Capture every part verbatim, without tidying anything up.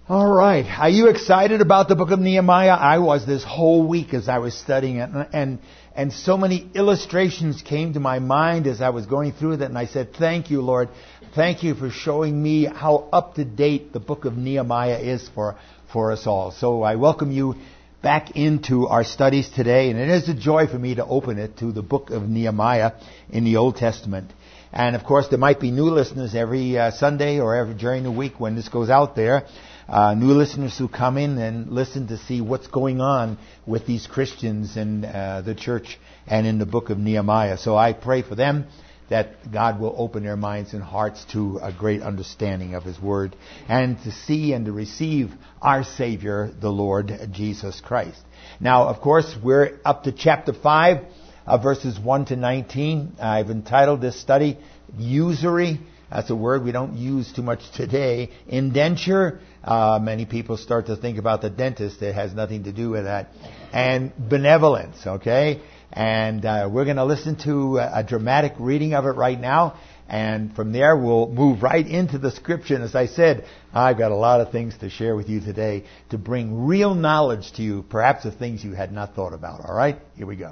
All right. Are you excited about the book of Nehemiah? I was this whole week as I was studying it. And, and, and so many illustrations came to my mind as I was going through that. And I said, thank you, Lord. Thank you for showing me how up to date the book of Nehemiah is for, for us all. So I welcome you back into our studies today. And it is a joy for me to open it to the book of Nehemiah in the Old Testament. And of course, there might be new listeners every uh, Sunday or every during the week when this goes out there. Uh, new listeners who come in and listen to see what's going on with these Christians in uh, the church and in the book of Nehemiah. So I pray for them that God will open their minds and hearts to a great understanding of His Word and to see and to receive our Savior, the Lord Jesus Christ. Now, of course, we're up to chapter five, uh, verses one to nineteen. I've entitled this study, Usury. That's a word we don't use too much today. Indenture. Uh, many people start to think about the dentist. It has nothing to do with that. And benevolence, okay? And uh, we're going to listen to a, a dramatic reading of it right now. And from there, we'll move right into the scripture. And as I said, I've got a lot of things to share with you today to bring real knowledge to you, perhaps of things you had not thought about. All right? Here we go.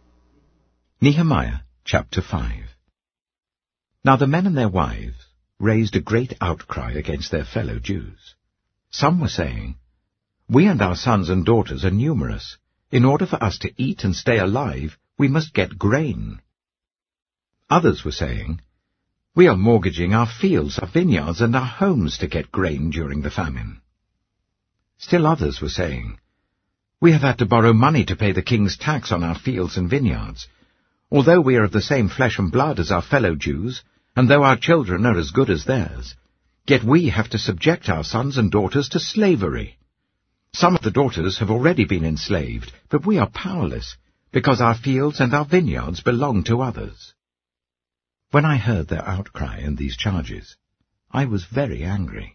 Nehemiah chapter five. Now the men and their wives raised a great outcry against their fellow Jews. Some were saying, "We and our sons and daughters are numerous. In order for us to eat and stay alive, we must get grain." Others were saying, "We are mortgaging our fields, our vineyards, and our homes to get grain during the famine." Still others were saying, "We have had to borrow money to pay the king's tax on our fields and vineyards. Although we are of the same flesh and blood as our fellow Jews, and though our children are as good as theirs, yet we have to subject our sons and daughters to slavery. Some of the daughters have already been enslaved, but we are powerless, because our fields and our vineyards belong to others." When I heard their outcry and these charges, I was very angry.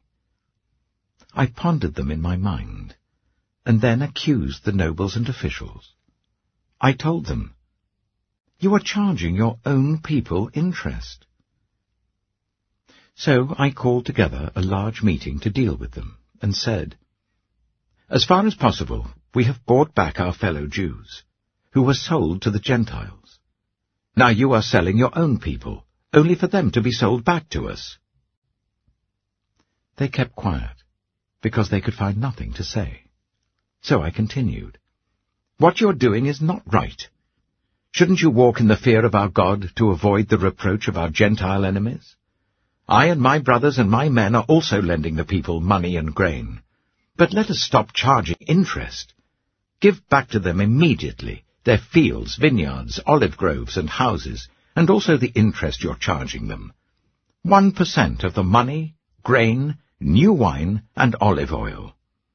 I pondered them in my mind, and then accused the nobles and officials. I told them, "You are charging your own people interest." So I called together a large meeting to deal with them, and said, "As far as possible, we have bought back our fellow Jews, who were sold to the Gentiles. Now you are selling your own people, only for them to be sold back to us." They kept quiet, because they could find nothing to say. So I continued, "What you are doing is not right. Shouldn't you walk in the fear of our God to avoid the reproach of our Gentile enemies? I and my brothers and my men are also lending the people money and grain. But let us stop charging interest. Give back to them immediately their fields, vineyards, olive groves, and houses, and also the interest you're charging them. One percent of the money, grain, new wine, and olive oil."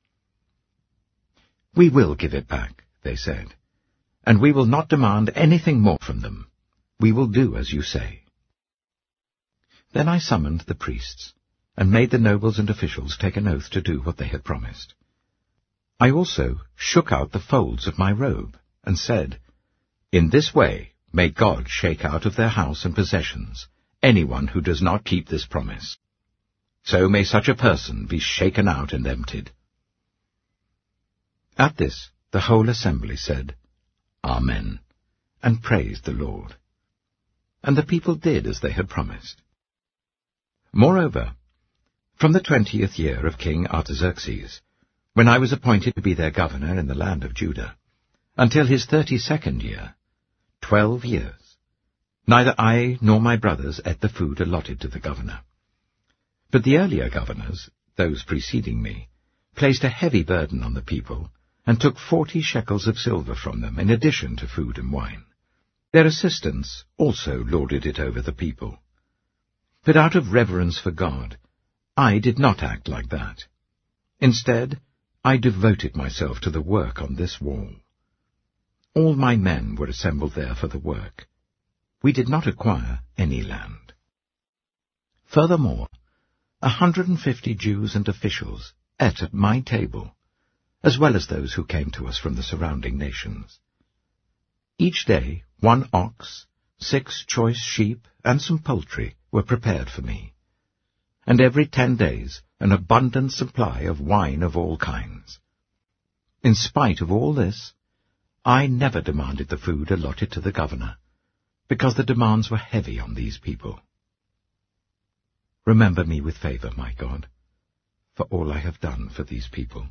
"We will give it back," they said, "and we will not demand anything more from them. We will do as you say." Then I summoned the priests, and made the nobles and officials take an oath to do what they had promised. I also shook out the folds of my robe, and said, "In this way may God shake out of their house and possessions anyone who does not keep this promise. So may such a person be shaken out and emptied." At this the whole assembly said, "Amen," and praised the Lord. And the people did as they had promised. Moreover, from the twentieth year of King Artaxerxes, when I was appointed to be their governor in the land of Judah, until his thirty-second year, twelve years, neither I nor my brothers ate the food allotted to the governor. But the earlier governors, those preceding me, placed a heavy burden on the people, and took forty shekels of silver from them in addition to food and wine. Their assistants also lorded it over the people. But out of reverence for God, I did not act like that. Instead, I devoted myself to the work on this wall. All my men were assembled there for the work. We did not acquire any land. Furthermore, a hundred and fifty Jews and officials ate at my table, as well as those who came to us from the surrounding nations. Each day, one ox, six choice sheep, and some poultry were prepared for me. and every ten days an abundant supply of wine of all kinds. In spite of all this, I never demanded the food allotted to the governor, because the demands were heavy on these people. Remember me with favor, my God, for all I have done for these people.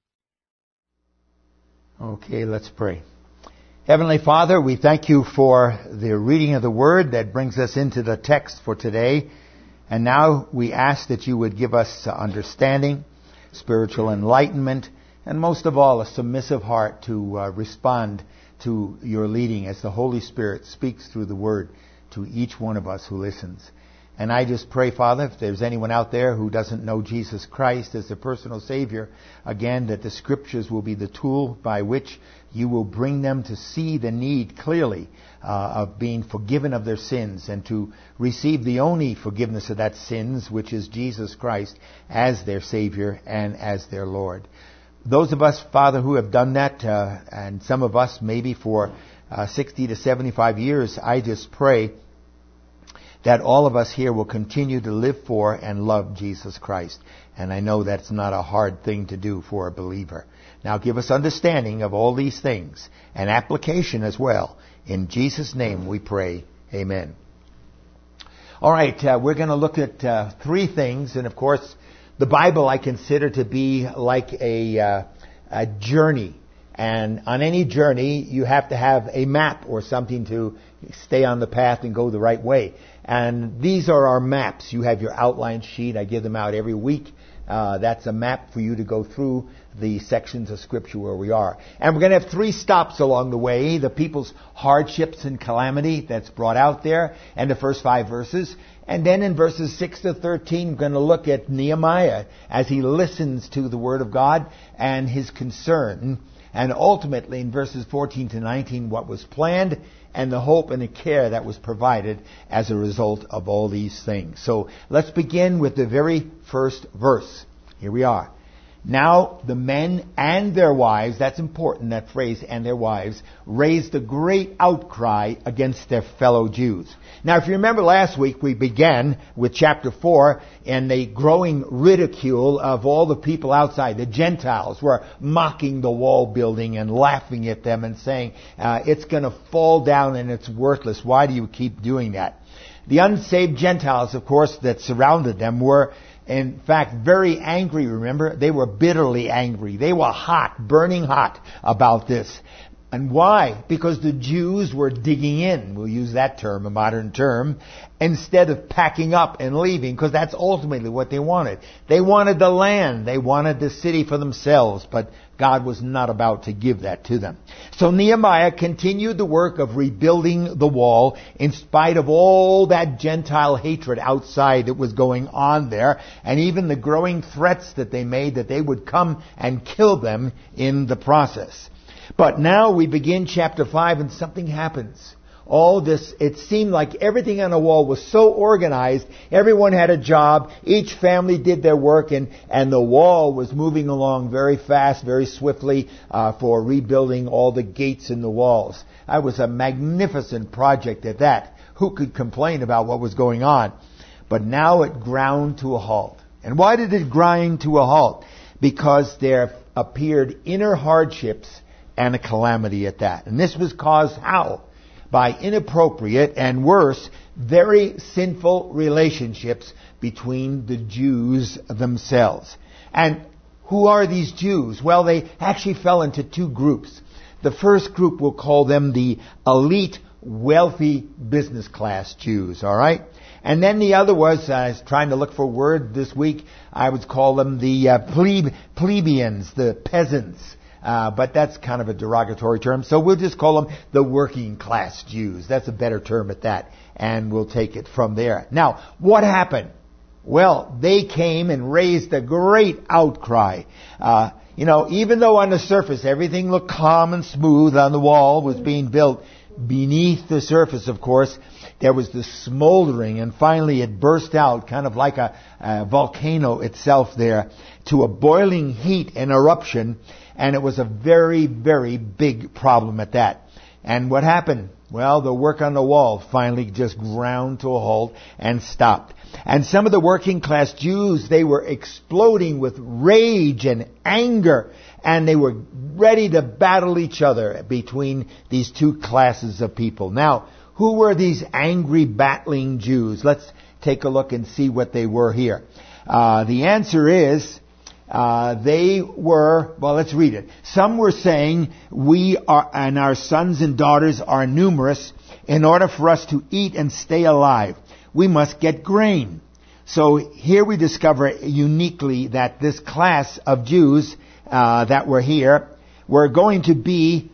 Okay, let's pray. Heavenly Father, we thank you for the reading of the Word that brings us into the text for today. And now we ask that you would give us understanding, spiritual enlightenment, and most of all, a submissive heart to uh, respond to your leading as the Holy Spirit speaks through the Word to each one of us who listens. And I just pray, Father, if there's anyone out there who doesn't know Jesus Christ as their personal Savior, again, that the Scriptures will be the tool by which you will bring them to see the need clearly uh, of being forgiven of their sins and to receive the only forgiveness of that sins, which is Jesus Christ as their Savior and as their Lord. Those of us, Father, who have done that, uh, and some of us maybe for uh, sixty to seventy-five years, I just pray that all of us here will continue to live for and love Jesus Christ. And I know that's not a hard thing to do for a believer. Now give us understanding of all these things and application as well. In Jesus' name we pray. Amen. All right, uh, we're going to look at uh, three things. And of course, the Bible I consider to be like a, uh, a journey. And on any journey, you have to have a map or something to stay on the path and go the right way. And these are our maps. You have your outline sheet. I give them out every week. Uh, that's a map for you to go through the sections of Scripture where we are. And we're going to have three stops along the way. The people's hardships and calamity that's brought out there, and the first five verses. And then in verses six to thirteen, we're going to look at Nehemiah as he listens to the Word of God and his concern. And ultimately, in verses fourteen to nineteen, what was planned and the hope and the care that was provided as a result of all these things. So let's begin with the very first verse. Here we are. Now the men and their wives, that's important, that phrase, and their wives, raised a great outcry against their fellow Jews. Now if you remember last week, we began with chapter four and the growing ridicule of all the people outside. The Gentiles were mocking the wall building and laughing at them and saying, uh, it's going to fall down and it's worthless. Why do you keep doing that? The unsaved Gentiles, of course, that surrounded them were in fact very angry, remember? They were bitterly angry. They were hot, burning hot about this. And why? Because the Jews were digging in, we'll use that term, a modern term, instead of packing up and leaving, because that's ultimately what they wanted. They wanted the land. They wanted the city for themselves, but God was not about to give that to them. So Nehemiah continued the work of rebuilding the wall in spite of all that Gentile hatred outside that was going on there, and even the growing threats that they made that they would come and kill them in the process. But now we begin chapter five and something happens. All this, it seemed like everything on the wall was so organized. Everyone had a job. Each family did their work, and, and the wall was moving along very fast, very swiftly uh, for rebuilding all the gates in the walls. That was a magnificent project at that. Who could complain about what was going on? But now it ground to a halt. And why did it grind to a halt? Because there appeared inner hardships and a calamity at that. And this was caused how? By inappropriate and worse, very sinful relationships between the Jews themselves. And who are these Jews? Well, they actually fell into two groups. The first group, we'll call them the elite, wealthy business class Jews, all right? And then the other was, I was trying to look for a word this week, I would call them the uh, plebe, plebeians, the peasants. Uh, but that's kind of a derogatory term, so we'll just call them the working class Jews. That's a better term at that, and we'll take it from there. Now, what happened? Well, they came and raised a great outcry. Uh, you know, even though on the surface everything looked calm and smooth on the wall was being built, beneath the surface, of course, there was this smoldering, and finally it burst out, kind of like a, a volcano itself there, to a boiling heat and eruption. And it was a very, very big problem at that. And what happened? Well, the work on the wall finally just ground to a halt and stopped. And some of the working class Jews, they were exploding with rage and anger, and they were ready to battle each other between these two classes of people. Now, who were these angry, battling Jews? Let's take a look and see what they were here. Uh, the answer is, uh, they were, well, let's read it. Some were saying, we are, and our sons and daughters are numerous. In order for us to eat and stay alive, we must get grain. So here we discover uniquely that this class of Jews uh, that were here were going to be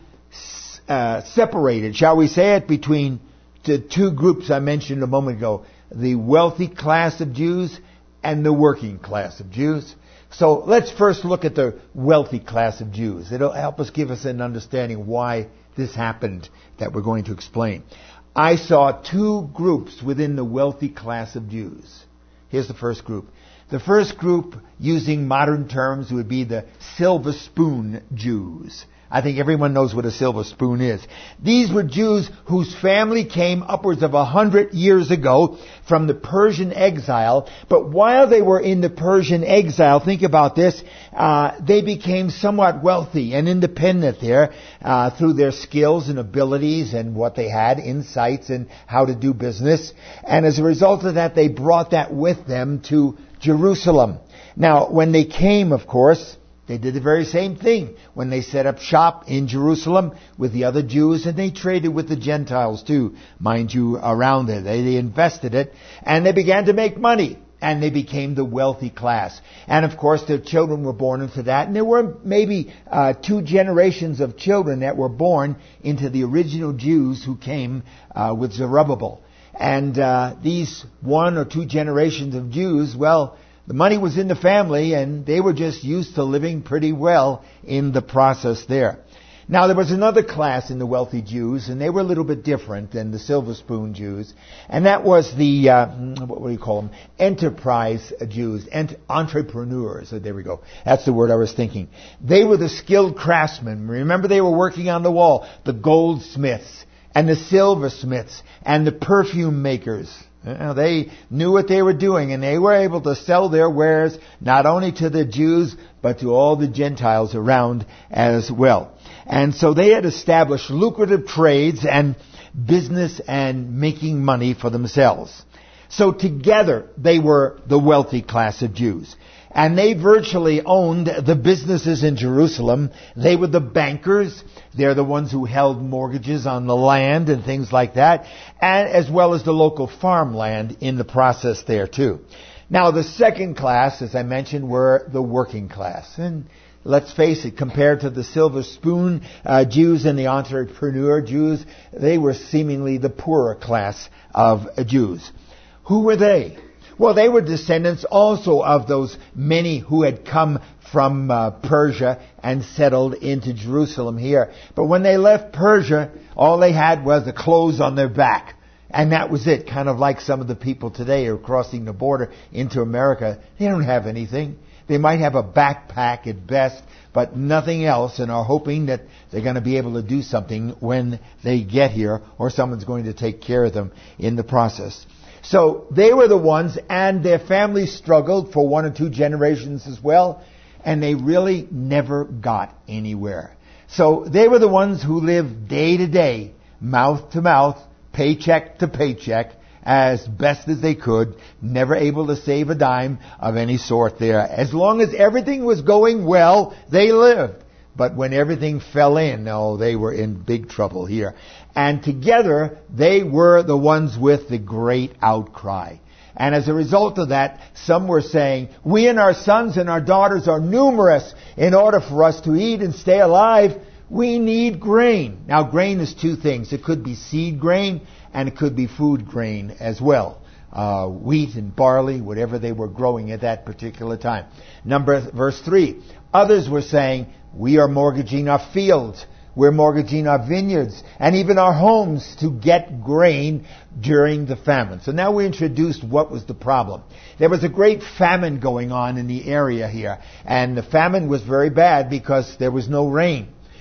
uh, separated, shall we say it, between the two groups I mentioned a moment ago, the wealthy class of Jews and the working class of Jews. So let's first look at the wealthy class of Jews. It'll help us give us an understanding why this happened that we're going to explain. I saw two groups within the wealthy class of Jews. Here's the first group. The first group, using modern terms, would be the silver spoon Jews. I think everyone knows what a silver spoon is. These were Jews whose family came upwards of a hundred years ago from the Persian exile. But while they were in the Persian exile, think about this, uh, they became somewhat wealthy and independent there uh, through their skills and abilities and what they had, insights and how to do business. And as a result of that, they brought that with them to Jerusalem. Now, when they came, of course, they did the very same thing when they set up shop in Jerusalem with the other Jews, and they traded with the Gentiles too, mind you, around there. They, they invested it, and they began to make money, and they became the wealthy class. And of course, their children were born into that, and there were maybe uh, two generations of children that were born into the original Jews who came uh, with Zerubbabel. And uh, these one or two generations of Jews, well, the money was in the family, and they were just used to living pretty well in the process there. Now, there was another class in the wealthy Jews, and they were a little bit different than the silver spoon Jews, and that was the, uh, what do you call them, enterprise Jews, ent- entrepreneurs. So there we go. That's the word I was thinking. They were the skilled craftsmen. Remember, they were working on the wall, the goldsmiths, and the silversmiths, and the perfume makers. You know, they knew what they were doing, and they were able to sell their wares not only to the Jews, but to all the Gentiles around as well. And so they had established lucrative trades and business and making money for themselves. So together they were the wealthy class of Jews. And they virtually owned the businesses in Jerusalem. They were the bankers. They're the ones who held mortgages on the land and things like that, and as well as the local farmland in the process there too. Now, the second class, as I mentioned, were the working class. And let's face it, compared to the silver spoon uh, Jews and the entrepreneur Jews, they were seemingly the poorer class of uh, Jews. Who were they? Well, they were descendants also of those many who had come from uh, Persia and settled into Jerusalem here. But when they left Persia, all they had was the clothes on their back. And that was it, kind of like some of the people today who are crossing the border into America. They don't have anything. They might have a backpack at best, but nothing else, and are hoping that they're going to be able to do something when they get here, or someone's going to take care of them in the process. So they were the ones, and their families struggled for one or two generations as well, and they really never got anywhere. So they were the ones who lived day to day, mouth to mouth, paycheck to paycheck, as best as they could, never able to save a dime of any sort there. As long as everything was going well, they lived. But when everything fell in, oh, they were in big trouble here. And together, they were the ones with the great outcry. And as a result of that, some were saying, we and our sons and our daughters are numerous. In order for us to eat and stay alive, we need grain. Now, grain is two things. It could be seed grain, and it could be food grain as well. Uh, wheat and barley, whatever they were growing at that particular time. Number, verse three. Others were saying, we are mortgaging our fields, we're mortgaging our vineyards, and even our homes to get grain during the famine. So now we introduced what was the problem. There was a great famine going on in the area here, and the famine was very bad because there was no rain.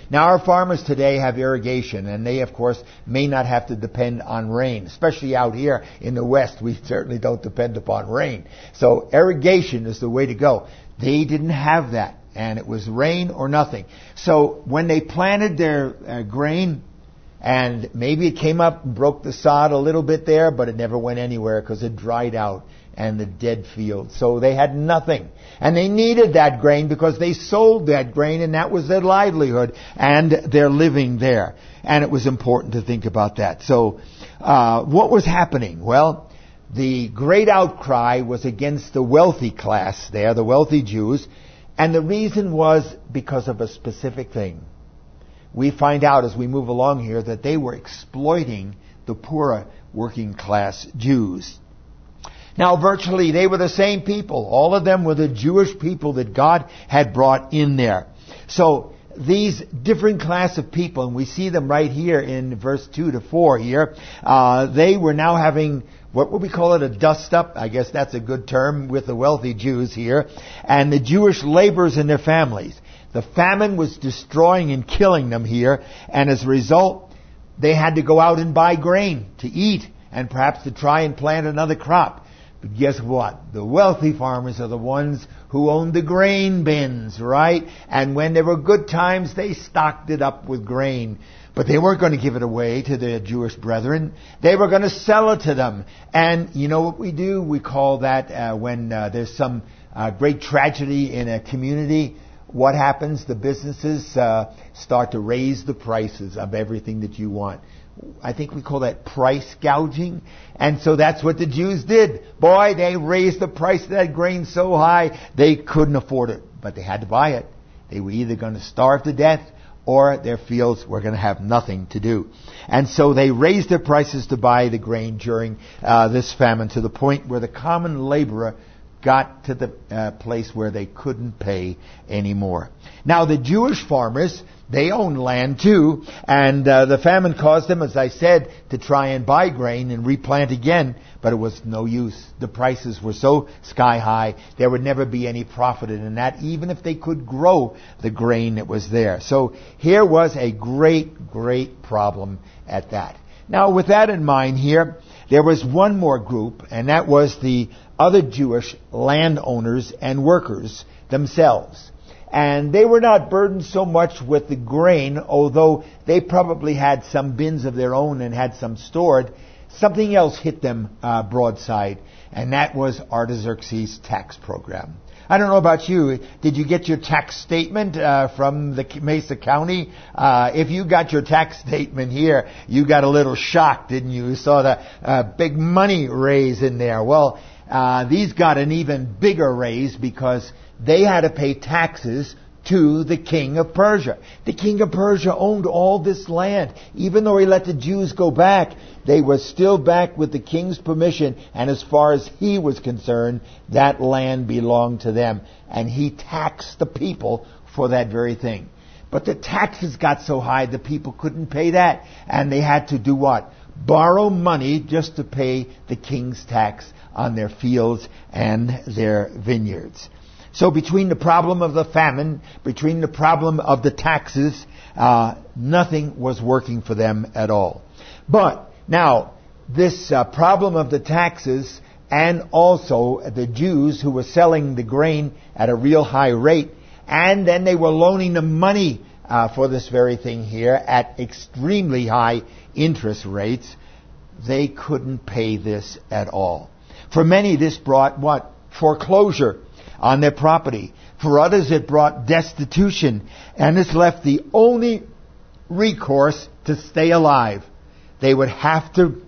Now our farmers today have irrigation, and they of course may not have to depend on rain, especially out here in the West. We certainly don't depend upon rain. So irrigation is the way to go. They didn't have that, and it was rain or nothing. So when they planted their uh, grain, and maybe it came up and broke the sod a little bit there, but it never went anywhere because it dried out and the dead field. So they had nothing. And they needed that grain because they sold that grain, and that was their livelihood and their living there. And it was important to think about that. So uh, what was happening? Well, the great outcry was against the wealthy class there, the wealthy Jews. And the reason was because of a specific thing. We find out as we move along here that they were exploiting the poorer working class Jews. Now, virtually, they were the same people. All of them were the Jewish people that God had brought in there. So, these different class of people, and we see them right here in verse two to four here, uh, they were now having, what would we call it, a dust-up? I guess that's a good term with the wealthy Jews here. And the Jewish laborers and their families. The famine was destroying and killing them here, and as a result, they had to go out and buy grain to eat, and perhaps to try and plant another crop. But guess what? The wealthy farmers are the ones who owned the grain bins, right? And when there were good times, they stocked it up with grain. But they weren't going to give it away to their Jewish brethren. They were going to sell it to them. And you know what we do? We call that uh, when uh, there's some uh, great tragedy in a community. What happens? The businesses uh, start to raise the prices of everything that you want. I think we call that price gouging. And so that's what the Jews did. Boy, they raised the price of that grain so high, they couldn't afford it. But they had to buy it. They were either going to starve to death, or their fields were going to have nothing to do. And so they raised their prices to buy the grain during uh, this famine, to the point where the common laborer got to the uh, place where they couldn't pay anymore. Now, the Jewish farmers, they owned land too, and uh, the famine caused them, as I said, to try and buy grain and replant again, but it was no use. The prices were so sky high, there would never be any profit in that, even if they could grow the grain that was there. So here was a great, great problem at that. Now, with that in mind here, there was one more group, and that was the other Jewish landowners and workers themselves. And they were not burdened so much with the grain, although they probably had some bins of their own and had some stored. Something else hit them uh, broadside, and that was Artaxerxes' tax program. I don't know about you. Did you get your tax statement uh, from the Mesa County? Uh, if you got your tax statement here, you got a little shocked, didn't you? You saw the uh, big money raise in there. Well, uh, these got an even bigger raise because they had to pay taxes to the king of Persia. The king of Persia owned all this land. Even though he let the Jews go back, they were still back with the king's permission, and as far as he was concerned, that land belonged to them. And he taxed the people for that very thing. But the taxes got so high, the people couldn't pay that. And they had to do what? Borrow money just to pay the king's tax on their fields and their vineyards. So between the problem of the famine, between the problem of the taxes, uh, nothing was working for them at all. But now, this uh, problem of the taxes, and also the Jews who were selling the grain at a real high rate, and then they were loaning them money uh, for this very thing here at extremely high interest rates, they couldn't pay this at all. For many, this brought what? Foreclosure on their property. For others, it brought destitution, and this left the only recourse to stay alive. They would have to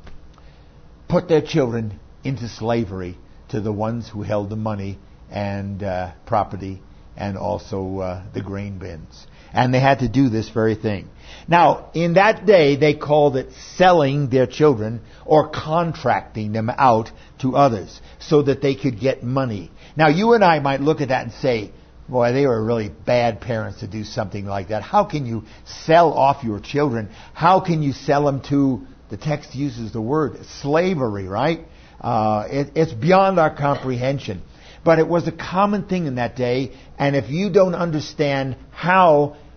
put their children into slavery to the ones who held the money and uh, property and also uh, the grain bins. And they had to do this very thing. Now, in that day, they called it selling their children or contracting them out to others so that they could get money. Now, you and I might look at that and say, boy, they were really bad parents to do something like that. How can you sell off your children? How can you sell them to, the text uses the word, slavery, right? Uh, it, it's beyond our comprehension. But it was a common thing in that day, and if you don't understand how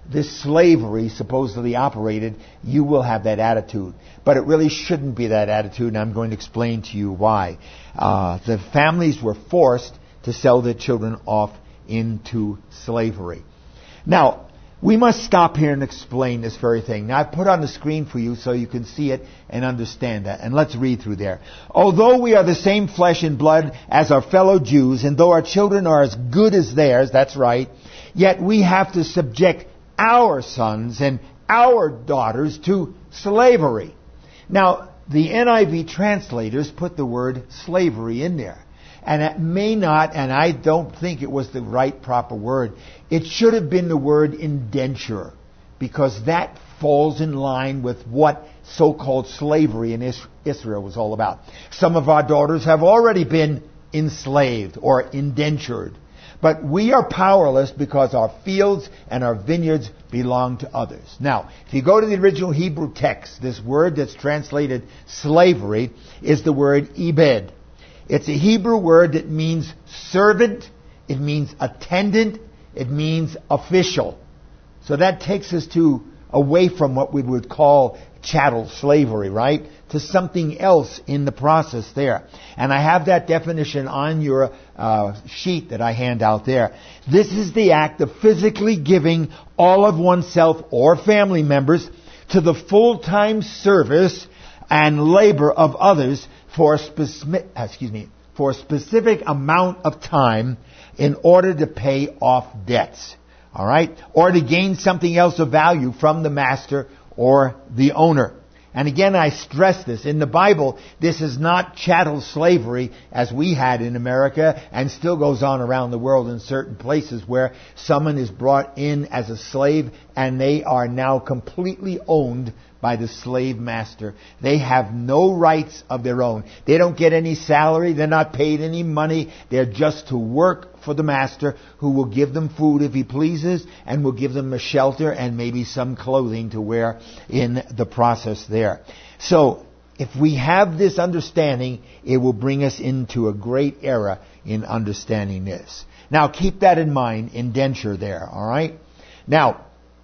this slavery supposedly operated, you will have that attitude. But it really shouldn't be that attitude, and I'm going to explain to you why. Uh, the families were forced to sell their children off into slavery. Now, we must stop here and explain this very thing. Now, I've put on the screen for you so you can see it and understand that. And let's read through there. Although we are the same flesh and blood as our fellow Jews, and though our children are as good as theirs, that's right, yet we have to subject our sons and our daughters to slavery. Now, the N I V translators put the word slavery in there. And it may not, and I don't think it was the right proper word. It should have been the word indenture, because that falls in line with what so-called slavery in Israel was all about. Some of our daughters have already been enslaved or indentured. But we are powerless because our fields and our vineyards belong to others. Now, if you go to the original Hebrew text, this word that's translated slavery is the word ebed. It's a Hebrew word that means servant, it means attendant, it means official. So that takes us to away from what we would call chattel slavery, right? To something else in the process there. And I have that definition on your uh, sheet that I hand out there. This is the act of physically giving all of oneself or family members to the full-time service and labor of others for a specific, excuse me, for a specific amount of time in order to pay off debts. All right? Or to gain something else of value from the master or the owner. And again, I stress this. In the Bible, this is not chattel slavery as we had in America and still goes on around the world in certain places where someone is brought in as a slave and they are now completely owned by the slave master. They have no rights of their own. They don't get any salary. They're not paid any money. They're just to work for the master, who will give them food if he pleases and will give them a shelter and maybe some clothing to wear in the process there. So, if we have this understanding, it will bring us into a great era in understanding this. Now, keep that in mind, indenture there, all right? Now,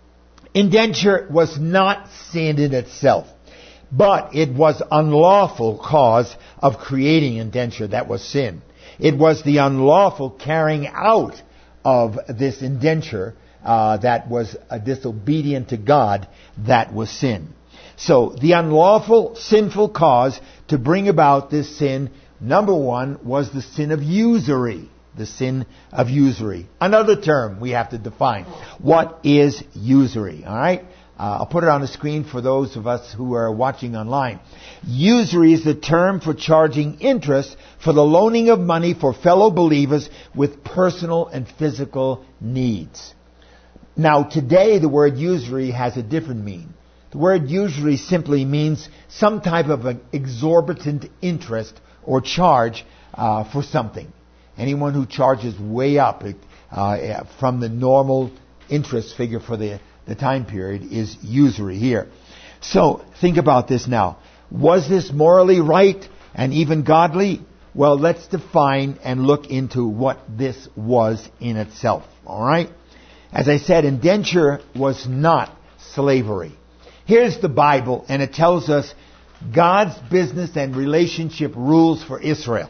indenture was not sin in itself, but it was unlawful cause of creating indenture. That was sin. It was the unlawful carrying out of this indenture uh, that was uh, disobedient to God. That was sin. So the unlawful, sinful cause to bring about this sin, number one, was the sin of usury. The sin of usury. Another term we have to define. What is usury? All right? Uh, I'll put it on the screen for those of us who are watching online. Usury is the term for charging interest for the loaning of money for fellow believers with personal and physical needs. Now, today the word usury has a different meaning. The word usury simply means some type of an exorbitant interest or charge uh, for something. Anyone who charges way up uh, from the normal interest figure for the, the time period is usury here. So, think about this now. Was this morally right and even godly? Well, let's define and look into what this was in itself. All right? As I said, indenture was not slavery. Here's the Bible, and it tells us God's business and relationship rules for Israel.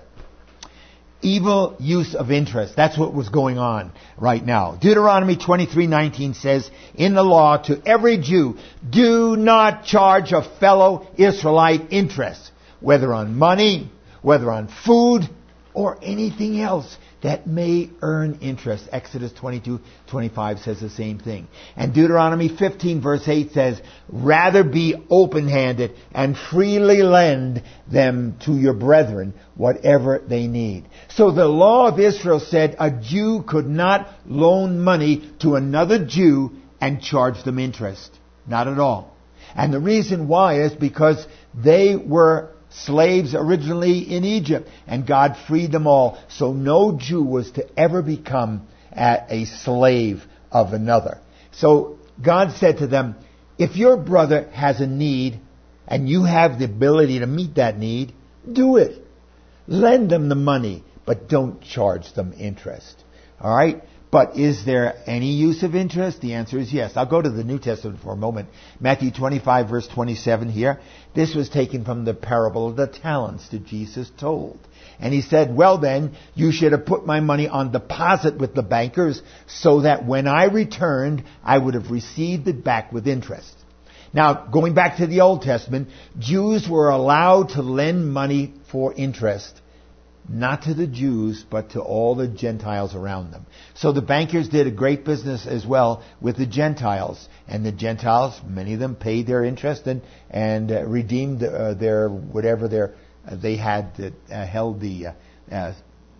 Evil use of interest. That's what was going on right now. Deuteronomy twenty-three nineteen says, in the law to every Jew, do not charge a fellow Israelite interest, whether on money, whether on food, or anything else that may earn interest. Exodus twenty-two twenty-five says the same thing. And Deuteronomy fifteen verse eight says, rather be open-handed and freely lend them to your brethren whatever they need. So the law of Israel said a Jew could not loan money to another Jew and charge them interest. Not at all. And the reason why is because they were slaves originally in Egypt, and God freed them all. So no Jew was to ever become a slave of another. So God said to them, if your brother has a need and you have the ability to meet that need, do it. Lend them the money, but don't charge them interest. All right? But is there any use of interest? The answer is yes. I'll go to the New Testament for a moment. Matthew twenty-five, verse twenty-seven here. This was taken from the parable of the talents that Jesus told. And he said, well then, you should have put my money on deposit with the bankers so that when I returned, I would have received it back with interest. Now, going back to the Old Testament, Jews were allowed to lend money for interest, not to the Jews, but to all the Gentiles around them. So the bankers did a great business as well with the Gentiles. And the Gentiles, many of them paid their interest and, and uh, redeemed uh, their, whatever their, uh, they had that uh, held the uh, uh,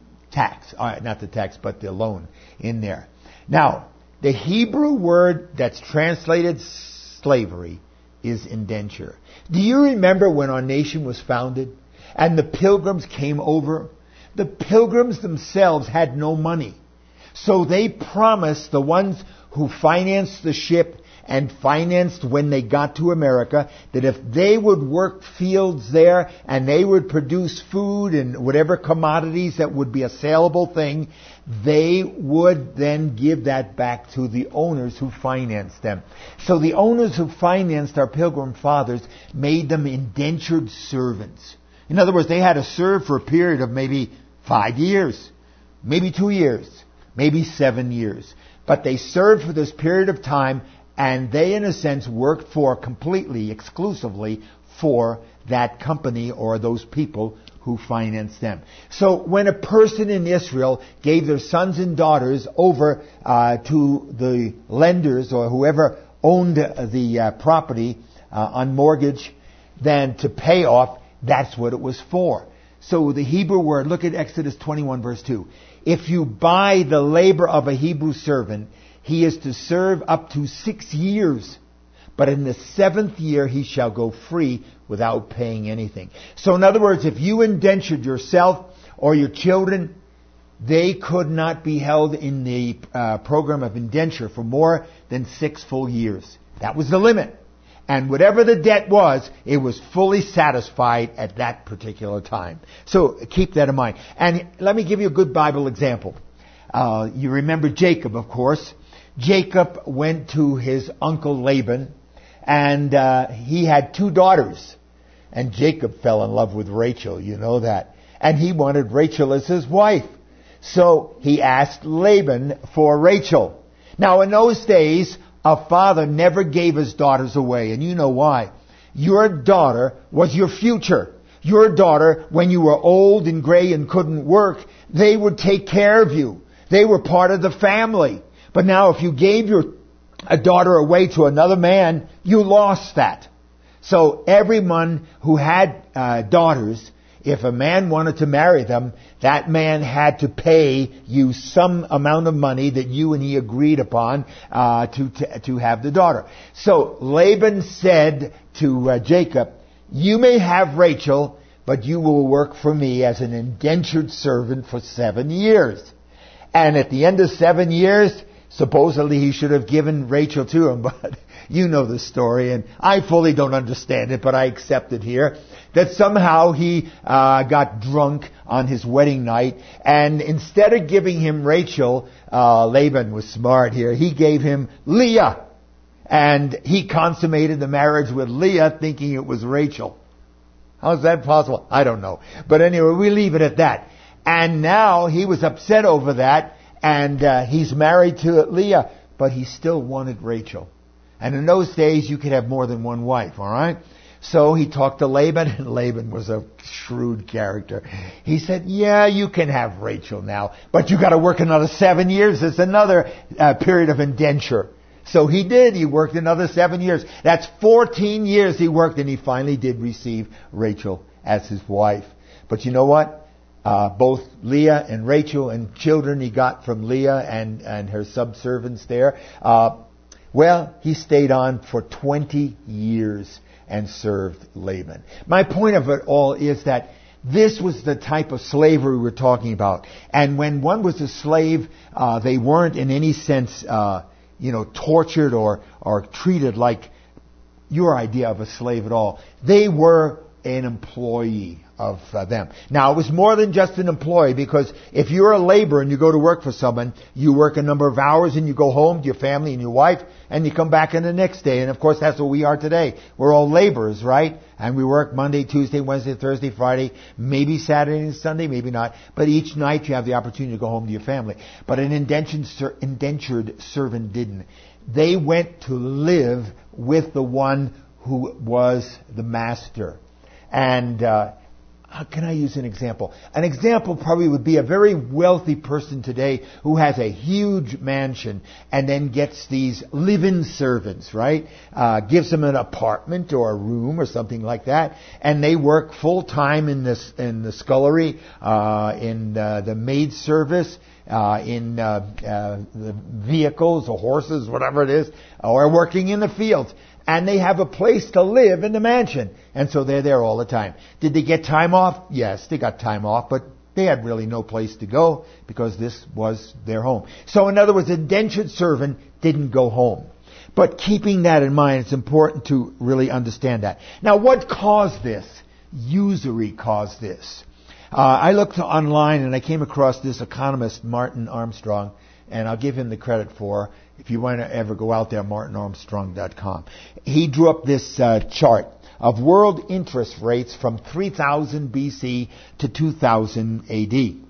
tax, uh, not the tax, but the loan in there. Now, the Hebrew word that's translated slavery is indenture. Do you remember when our nation was founded and the pilgrims came over? The pilgrims themselves had no money. So they promised the ones who financed the ship and financed when they got to America that if they would work fields there and they would produce food and whatever commodities that would be a saleable thing, they would then give that back to the owners who financed them. So the owners who financed our Pilgrim Fathers made them indentured servants. In other words, they had to serve for a period of maybe five years, maybe two years, maybe seven years. But they served for this period of time, and they, in a sense, worked for completely, exclusively for that company or those people who financed them. So when a person in Israel gave their sons and daughters over uh, to the lenders or whoever owned the uh, property uh, on mortgage, then to pay off, that's what it was for. So the Hebrew word, look at Exodus twenty-one verse two. If you buy the labor of a Hebrew servant, he is to serve up to six years. But in the seventh year he shall go free without paying anything. So in other words, if you indentured yourself or your children, they could not be held in the uh, program of indenture for more than six full years. That was the limit. And whatever the debt was, it was fully satisfied at that particular time. So keep that in mind. And let me give you a good Bible example. Uh, you remember Jacob, of course. Jacob went to his uncle Laban, and uh, he had two daughters. And Jacob fell in love with Rachel, you know that. And he wanted Rachel as his wife. So he asked Laban for Rachel. Now in those days, a father never gave his daughters away, and you know why. Your daughter was your future. Your daughter, when you were old and gray and couldn't work, they would take care of you. They were part of the family. But now if you gave your a daughter away to another man, you lost that. So everyone who had uh, daughters, if a man wanted to marry them, that man had to pay you some amount of money that you and he agreed upon uh, to, to to have the daughter. So Laban said to uh, Jacob, you may have Rachel, but you will work for me as an indentured servant for seven years. And at the end of seven years, supposedly he should have given Rachel to him, but you know the story, and I fully don't understand it, but I accept it here, that somehow he uh, got drunk on his wedding night, and instead of giving him Rachel, uh, Laban was smart here, he gave him Leah, and he consummated the marriage with Leah thinking it was Rachel. How is that possible? I don't know. But anyway, we leave it at that. And now he was upset over that, and uh, he's married to Leah, but he still wanted Rachel. And in those days, you could have more than one wife, all right? So he talked to Laban, and Laban was a shrewd character. He said, yeah, you can have Rachel now, but you got to work another seven years. It's another uh, period of indenture. So he did. He worked another seven years. That's fourteen years he worked, and he finally did receive Rachel as his wife. But you know what? Uh, both Leah and Rachel and children he got from Leah and, and her subservients there. Uh, well, he stayed on for twenty years and served Laban. My point of it all is that this was the type of slavery we're talking about. And when one was a slave, uh, they weren't in any sense, uh, you know, tortured or, or treated like your idea of a slave at all. They were an employee of uh, them. Now, it was more than just an employee, because if you're a laborer and you go to work for someone, you work a number of hours and you go home to your family and your wife, and you come back in the next day. And of course, that's what we are today. We're all laborers, right? And we work Monday, Tuesday, Wednesday, Thursday, Friday, maybe Saturday and Sunday, maybe not. But each night you have the opportunity to go home to your family. But an indentured, ser- indentured servant didn't. They went to live with the one who was the master. And uh, how can I use an example? An example probably would be a very wealthy person today who has a huge mansion and then gets these live-in servants, right? Uh, gives them an apartment or a room or something like that, and they work full-time in this in the scullery, uh, in uh, the maid service, uh, in uh, uh, the vehicles or horses, whatever it is, or working in the fields. And they have a place to live in the mansion. And so they're there all the time. Did they get time off? Yes, they got time off, but they had really no place to go because this was their home. So in other words, an indentured servant didn't go home. But keeping that in mind, it's important to really understand that. Now, what caused this? Usury caused this. Uh, I looked online and I came across this economist, Martin Armstrong, and I'll give him the credit for, if you want to ever go out there, martin armstrong dot com. He drew up this uh, chart of world interest rates from three thousand B C to two thousand A D.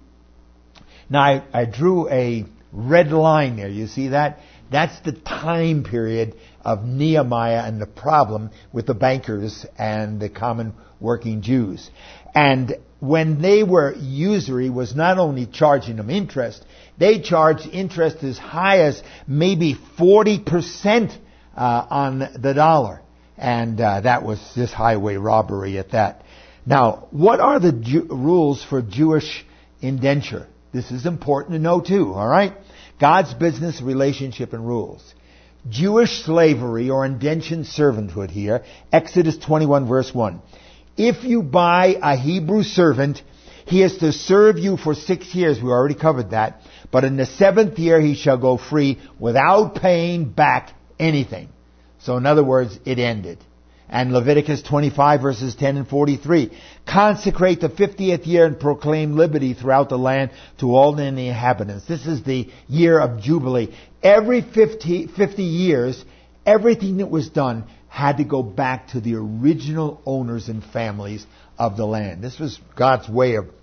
Now, I, I drew a red line there. You see that? That's the time period of Nehemiah and the problem with the bankers and the common working Jews. And when they were, usury was not only charging them interest, they charged interest as high as maybe forty percent uh, on the dollar. And uh, that was this highway robbery at that. Now, what are the Ju- rules for Jewish indenture? This is important to know too, all right? God's business, relationship, and rules. Jewish slavery or indentured servanthood here, Exodus twenty-one verse one. If you buy a Hebrew servant, he is to serve you for six years. We already covered that. But in the seventh year, he shall go free without paying back anything. So in other words, it ended. And Leviticus twenty-five verses ten and forty-three. Consecrate the fiftieth year and proclaim liberty throughout the land to all the inhabitants. This is the year of Jubilee. Every fifty, fifty years, everything that was done had to go back to the original owners and families of the land. This was God's way of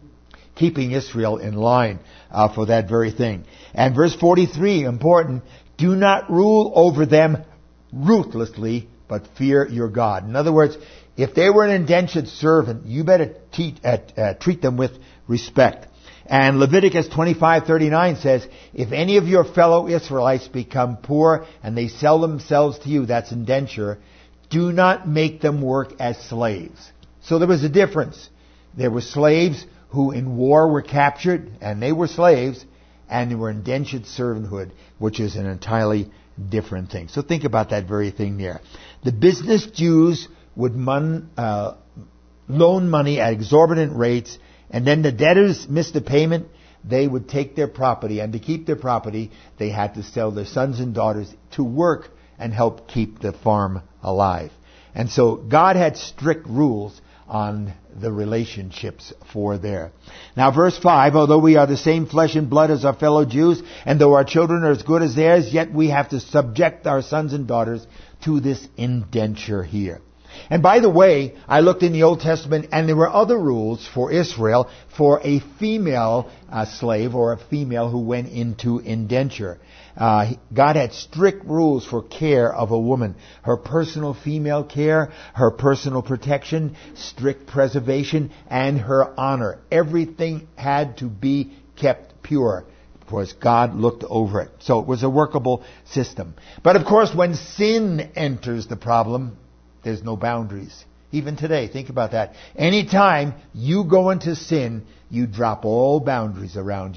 keeping Israel in line uh, for that very thing. And verse forty-three, important, do not rule over them ruthlessly, but fear your God. In other words, if they were an indentured servant, you better te- uh, uh, treat them with respect. And Leviticus twenty-five thirty-nine says, if any of your fellow Israelites become poor and they sell themselves to you, that's indenture, do not make them work as slaves. So there was a difference. There were slaves who in war were captured, and they were slaves, and they were indentured servanthood, which is an entirely different thing. So think about that very thing there. The business Jews would mon, uh, loan money at exorbitant rates, and then the debtors missed the payment, they would take their property, and to keep their property, they had to sell their sons and daughters to work and help keep the farm alive. And so God had strict rules on the relationships for there. Now verse five, although we are the same flesh and blood as our fellow Jews, and though our children are as good as theirs, yet we have to subject our sons and daughters to this indenture here. And by the way, I looked in the Old Testament, and there were other rules for Israel for a female uh, slave or a female who went into indenture. Uh, God had strict rules for care of a woman. Her personal female care, her personal protection, strict preservation, and her honor. Everything had to be kept pure, because God looked over it. So it was a workable system. But of course, when sin enters the problem, there's no boundaries. Even today, think about that. Anytime you go into sin, you drop all boundaries around you,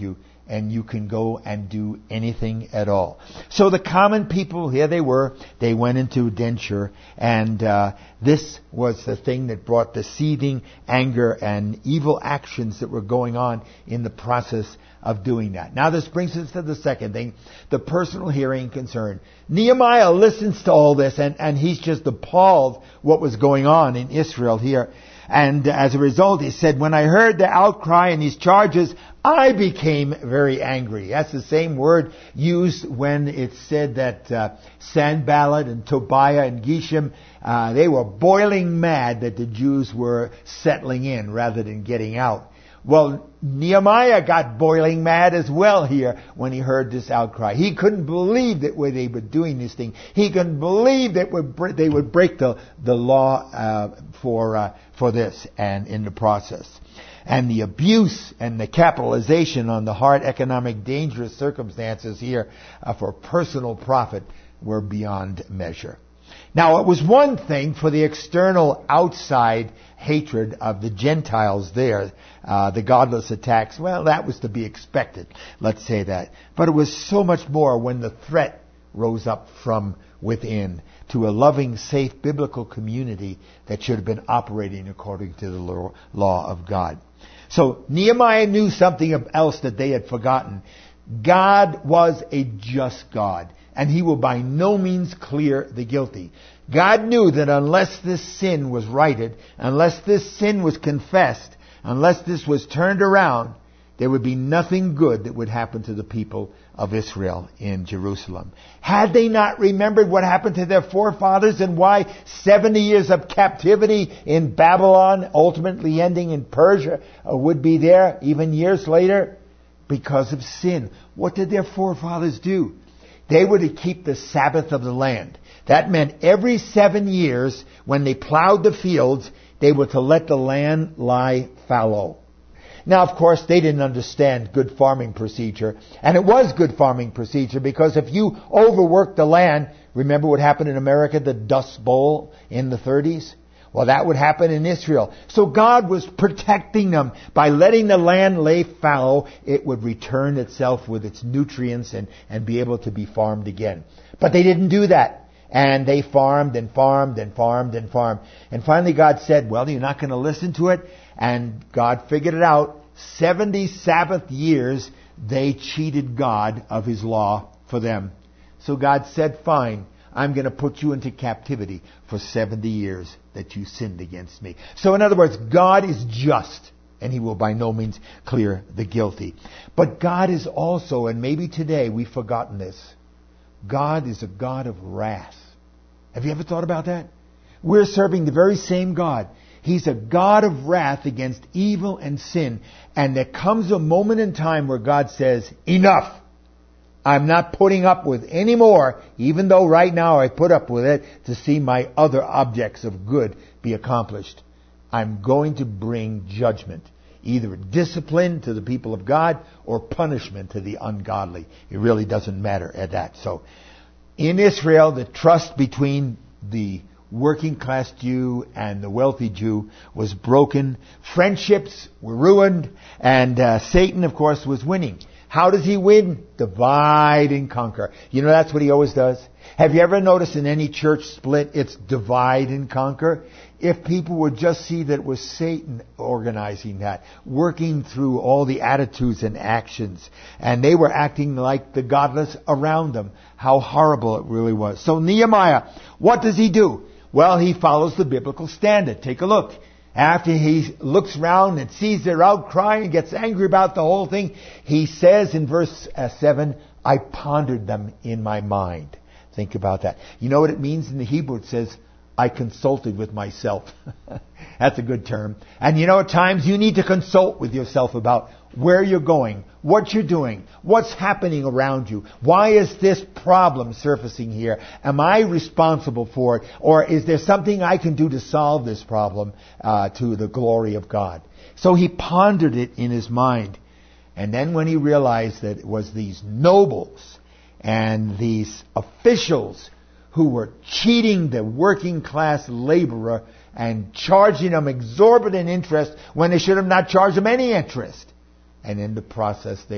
and you can go and do anything at all. So the common people, here they were, they went into Densher, and uh, this was the thing that brought the seething anger and evil actions that were going on in the process of doing that. Now this brings us to the second thing, the personal hearing concern. Nehemiah listens to all this, and, and he's just appalled what was going on in Israel here. And as a result, he said, when I heard the outcry and these charges, I became very angry. That's the same word used when it said that uh, Sanballat and Tobiah and Geshem, uh, they were boiling mad that the Jews were settling in rather than getting out. Well, Nehemiah got boiling mad as well here when he heard this outcry. He couldn't believe that they were doing this thing. He couldn't believe that they would break the, the law uh, for uh, for this and in the process. And the abuse and the capitalization on the hard economic dangerous circumstances here uh, for personal profit were beyond measure. Now, it was one thing for the external outside hatred of the Gentiles there, uh, the godless attacks. Well, that was to be expected, let's say that. But it was so much more when the threat rose up from within to a loving, safe, biblical community that should have been operating according to the law of God. So Nehemiah knew something else that they had forgotten. God was a just God, and He will by no means clear the guilty. God knew that unless this sin was righted, unless this sin was confessed, unless this was turned around, there would be nothing good that would happen to the people of Israel in Jerusalem. Had they not remembered what happened to their forefathers and why seventy years of captivity in Babylon, ultimately ending in Persia, would be there even years later? Because of sin. What did their forefathers do? They were to keep the Sabbath of the land. That meant every seven years, when they plowed the fields, they were to let the land lie fallow. Now, of course, they didn't understand good farming procedure. And it was good farming procedure because if you overworked the land, remember what happened in America, the Dust Bowl in the thirties? Well, that would happen in Israel. So God was protecting them by letting the land lay fallow. It would return itself with its nutrients and, and be able to be farmed again. But they didn't do that. And they farmed and farmed and farmed and farmed. And finally God said, well, you're not going to listen to it. And God figured it out. seventy Sabbath years, they cheated God of His law for them. So God said, fine, I'm going to put you into captivity for seventy years that you sinned against me. So in other words, God is just, and He will by no means clear the guilty. But God is also, and maybe today we've forgotten this, God is a God of wrath. Have you ever thought about that? We're serving the very same God. He's a God of wrath against evil and sin. And there comes a moment in time where God says, enough. I'm not putting up with any more, even though right now I put up with it to see my other objects of good be accomplished. I'm going to bring judgment, either discipline to the people of God or punishment to the ungodly. It really doesn't matter at that. So, in Israel, the trust between the working class Jew and the wealthy Jew was broken. Friendships were ruined, and uh, Satan, of course, was winning. How does he win? Divide and conquer. You know, that's what he always does. Have you ever noticed in any church split, it's divide and conquer? If people would just see that it was Satan organizing that, working through all the attitudes and actions, and they were acting like the godless around them, how horrible it really was. So Nehemiah, what does he do? Well, he follows the biblical standard. Take a look. After he looks around and sees their outcry and gets angry about the whole thing, he says in verse seven, I pondered them in my mind. Think about that. You know what it means in the Hebrew? It says, I consulted with myself. That's a good term. And you know, at times you need to consult with yourself about where you're going, what you're doing, what's happening around you. Why is this problem surfacing here? Am I responsible for it? Or is there something I can do to solve this problem uh, to the glory of God? So he pondered it in his mind. And then when he realized that it was these nobles and these officials who were cheating the working class laborer and charging them exorbitant interest when they should have not charged them any interest. And in the process there,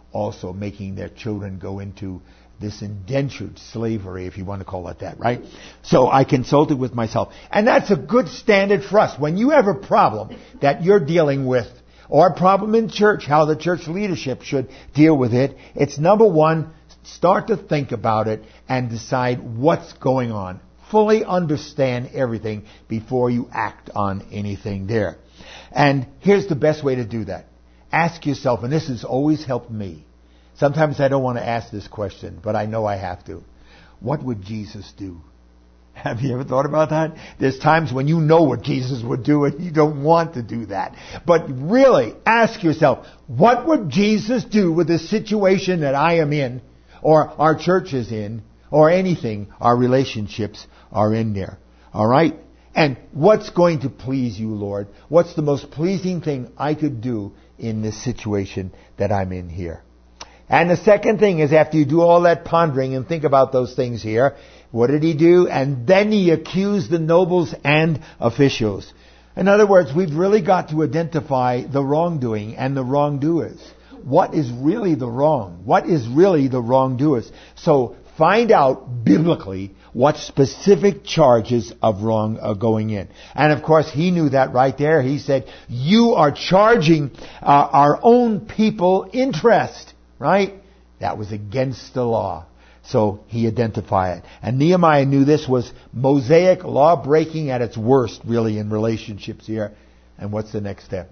also making their children go into this indentured slavery, if you want to call it that, right? So I consulted with myself. And that's a good standard for us. When you have a problem that you're dealing with, or a problem in church, how the church leadership should deal with it, it's number one, start to think about it and decide what's going on. Fully understand everything before you act on anything there. And here's the best way to do that. Ask yourself, and this has always helped me. Sometimes I don't want to ask this question, but I know I have to. What would Jesus do? Have you ever thought about that? There's times when you know what Jesus would do and you don't want to do that. But really, ask yourself, what would Jesus do with the situation that I am in, or our church is in, or anything our relationships are in there? All right? And what's going to please you, Lord? What's the most pleasing thing I could do in this situation that I'm in here? And the second thing is, after you do all that pondering and think about those things here, what did he do? And then he accused the nobles and officials. In other words, we've really got to identify the wrongdoing and the wrongdoers. What is really the wrong? What is really the wrongdoers? So find out biblically what specific charges of wrong are going in. And of course, he knew that right there. He said, you are charging uh, our own people interest. Right? That was against the law. So he identified it. And Nehemiah knew this was Mosaic law breaking at its worst, really, in relationships here. And what's the next step?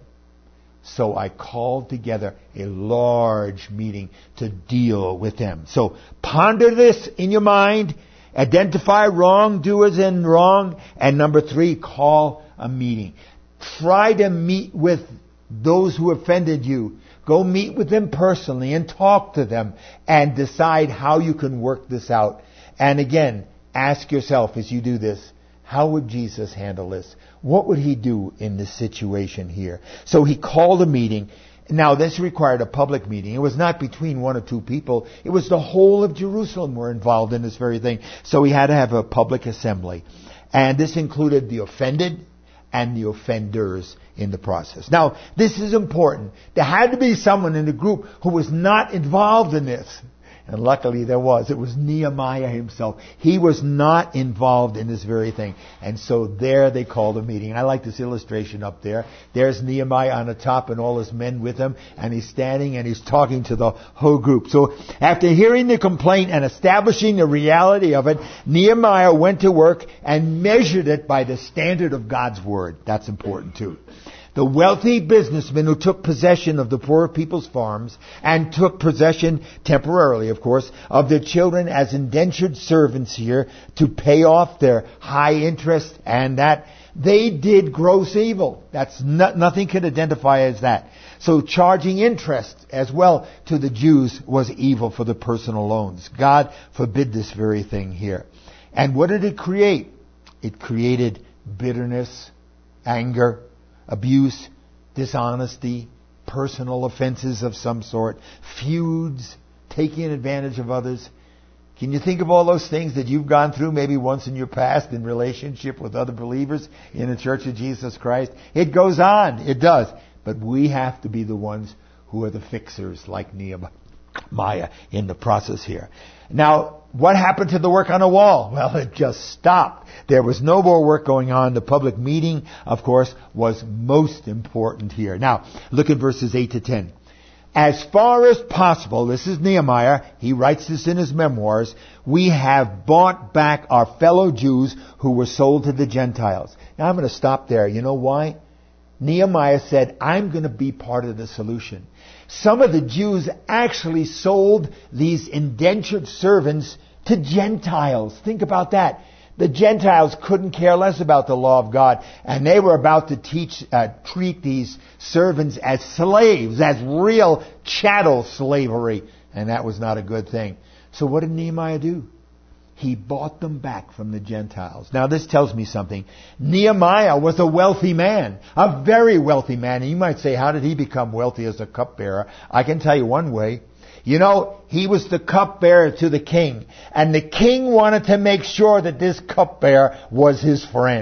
So I called together a large meeting to deal with them. So ponder this in your mind. Identify wrongdoers and wrong. And number three, call a meeting. Try to meet with those who offended you. Go meet with them personally and talk to them and decide how you can work this out. And again, ask yourself as you do this, how would Jesus handle this? What would he do in this situation here? So he called a meeting. Now this required a public meeting. It was not between one or two people. It was the whole of Jerusalem were involved in this very thing. So he had to have a public assembly. And this included the offended and the offenders in the process. Now, this is important. There had to be someone in the group who was not involved in this. And luckily there was. It was Nehemiah himself. He was not involved in this very thing. And so there they called a meeting. And I like this illustration up there. There's Nehemiah on the top and all his men with him. And he's standing and he's talking to the whole group. So after hearing the complaint and establishing the reality of it, Nehemiah went to work and measured it by the standard of God's Word. That's important too. The wealthy businessman who took possession of the poor people's farms and took possession, temporarily of course, of their children as indentured servants here to pay off their high interest, and that they did gross evil. That's not, nothing can identify as that. So charging interest as well to the Jews was evil for the personal loans. God forbid this very thing here. And what did it create? It created bitterness, anger, abuse, dishonesty, personal offenses of some sort, feuds, taking advantage of others. Can you think of all those things that you've gone through maybe once in your past in relationship with other believers in the Church of Jesus Christ? It goes on. It does. But we have to be the ones who are the fixers like Nehemiah in the process here. Now, what happened to the work on the wall? Well, it just stopped. There was no more work going on. The public meeting, of course, was most important here. Now, look at verses eight to ten. As far as possible, this is Nehemiah, he writes this in his memoirs, we have bought back our fellow Jews who were sold to the Gentiles. Now, I'm going to stop there. You know why? Nehemiah said, I'm going to be part of the solution. Some of the Jews actually sold these indentured servants to Gentiles. Think about that. The Gentiles couldn't care less about the law of God, and they were about to teach, uh, treat these servants as slaves, as real chattel slavery, and that was not a good thing. So what did Nehemiah do? He bought them back from the Gentiles. Now this tells me something. Nehemiah was a wealthy man, a very wealthy man. And you might say, how did he become wealthy as a cupbearer? I can tell you one way. You know, he was the cupbearer to the king. And the king wanted to make sure that this cupbearer was his friend.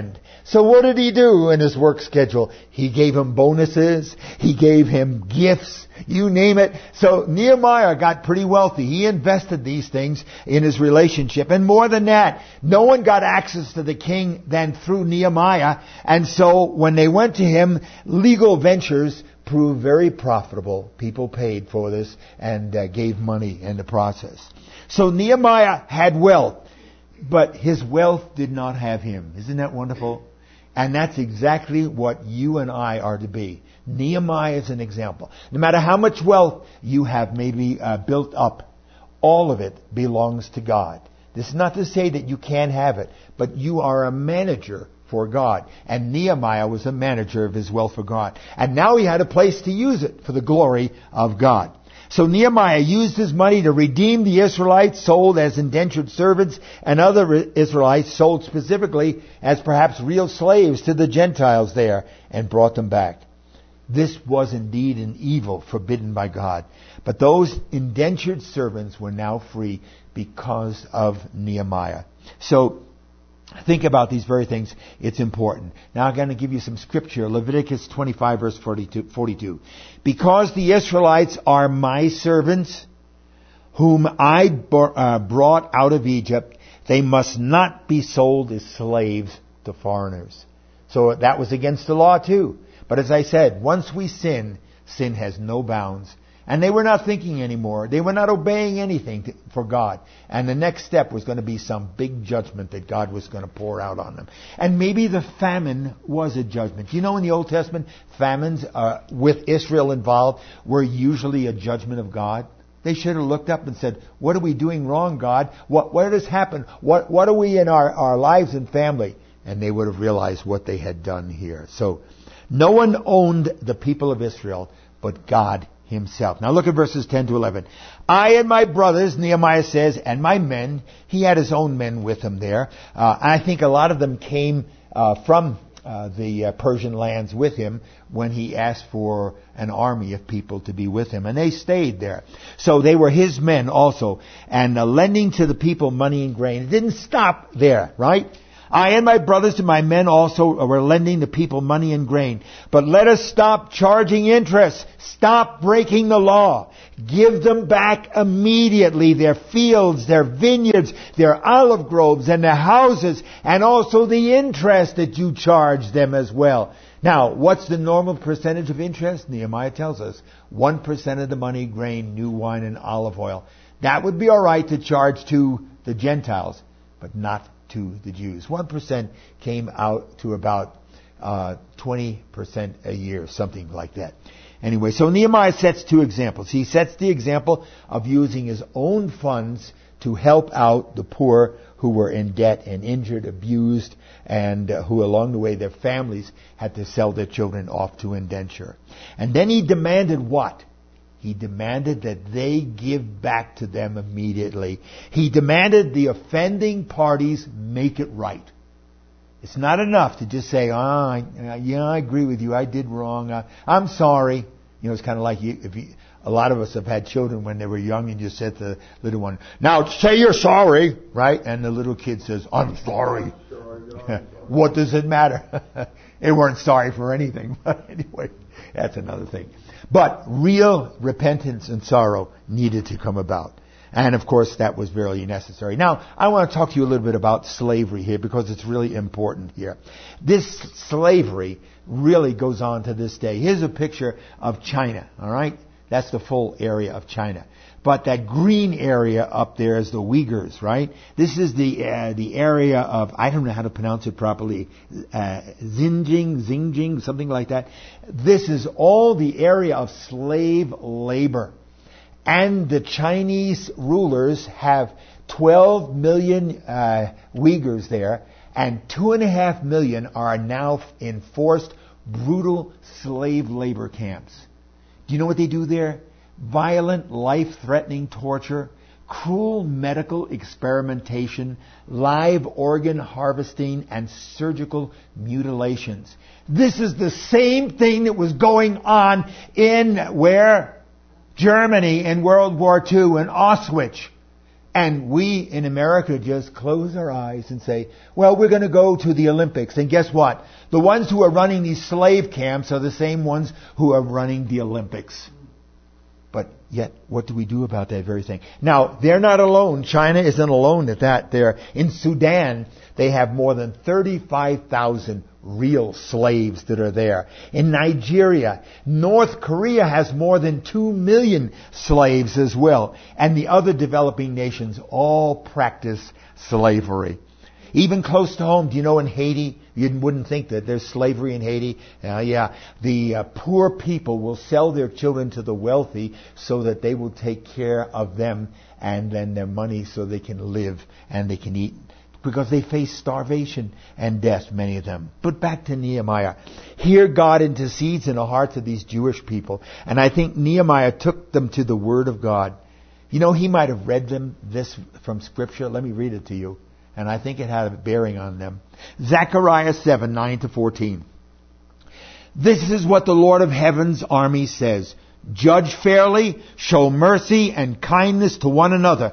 So what did he do in his work schedule? He gave him bonuses. He gave him gifts. You name it. So Nehemiah got pretty wealthy. He invested these things in his relationship. And more than that, no one got access to the king than through Nehemiah. And so when they went to him, legal ventures proved very profitable. People paid for this and uh, gave money in the process. So Nehemiah had wealth, but his wealth did not have him. Isn't that wonderful? And that's exactly what you and I are to be. Nehemiah is an example. No matter how much wealth you have maybe uh, built up, all of it belongs to God. This is not to say that you can't have it, but you are a manager for God. And Nehemiah was a manager of his wealth for God. And now he had a place to use it for the glory of God. So Nehemiah used his money to redeem the Israelites sold as indentured servants and other Israelites sold specifically as perhaps real slaves to the Gentiles there and brought them back. This was indeed an evil forbidden by God. But those indentured servants were now free because of Nehemiah. So think about these very things. It's important. Now I'm going to give you some scripture. Leviticus twenty-five verse forty-two. Because the Israelites are my servants, whom I brought out of Egypt, they must not be sold as slaves to foreigners. So that was against the law too. But as I said, once we sin, sin has no bounds. And they were not thinking anymore. They were not obeying anything to, for God. And the next step was going to be some big judgment that God was going to pour out on them. And maybe the famine was a judgment. You know, in the Old Testament, famines uh, with Israel involved were usually a judgment of God. They should have looked up and said, what are we doing wrong, God? What, what has happened? What, what are we in our, our lives and family? And they would have realized what they had done here. So, no one owned the people of Israel but God himself. Now look at verses ten to eleven. I and my brothers, Nehemiah says, and my men, he had his own men with him there. Uh, I think a lot of them came uh, from uh, the uh, Persian lands with him when he asked for an army of people to be with him. And they stayed there. So they were his men also. And uh, lending to the people money and grain. It didn't stop there, right? I and my brothers and my men also were lending the people money and grain. But let us stop charging interest. Stop breaking the law. Give them back immediately their fields, their vineyards, their olive groves, and their houses, and also the interest that you charge them as well. Now, what's the normal percentage of interest? Nehemiah tells us one percent of the money, grain, new wine, and olive oil. That would be all right to charge to the Gentiles, but not to the Jews. one percent came out to about uh, twenty percent a year, something like that. Anyway, so Nehemiah sets two examples. He sets the example of using his own funds to help out the poor who were in debt and injured, abused, and uh, who along the way their families had to sell their children off to indenture. And then he demanded what? He demanded that they give back to them immediately. He demanded the offending parties make it right. It's not enough to just say, ah, oh, yeah, I agree with you. I did wrong. Uh, I'm sorry. You know, it's kind of like you, if you, a lot of us have had children when they were young and you said to the little one, now say you're sorry, right? And the little kid says, I'm sorry. What does it matter? They weren't sorry for anything. But anyway, that's another thing. But real repentance and sorrow needed to come about. And of course, that was very necessary. Now, I want to talk to you a little bit about slavery here because it's really important here. This slavery really goes on to this day. Here's a picture of China, all right? That's the full area of China. But that green area up there is the Uyghurs, right? This is the uh, the area of, I don't know how to pronounce it properly, uh, Xinjiang, Xinjiang, something like that. This is all the area of slave labor. And the Chinese rulers have twelve million uh, Uyghurs there, and two and a half million are now in forced, brutal slave labor camps. Do you know what they do there? Violent, life-threatening torture, cruel medical experimentation, live organ harvesting, and surgical mutilations. This is the same thing that was going on in where? Germany in World War Two in Auschwitz. And we in America just close our eyes and say, well, we're going to go to the Olympics. And guess what? The ones who are running these slave camps are the same ones who are running the Olympics. But yet, what do we do about that very thing? Now, they're not alone. China isn't alone at that. They're in Sudan, they have more than thirty-five thousand real slaves that are there. In Nigeria, North Korea has more than two million slaves as well. And the other developing nations all practice slavery. Even close to home, do you know in Haiti, you wouldn't think that there's slavery in Haiti. Uh, yeah, the uh, poor people will sell their children to the wealthy so that they will take care of them and then their money so they can live and they can eat. Because they face starvation and death, many of them. But back to Nehemiah. Here God intercedes in the hearts of these Jewish people. And I think Nehemiah took them to the Word of God. You know, he might have read them this from Scripture. Let me read it to you. And I think it had a bearing on them. Zechariah seven, nine to fourteen. This is what the Lord of Heaven's army says. Judge fairly, show mercy and kindness to one another.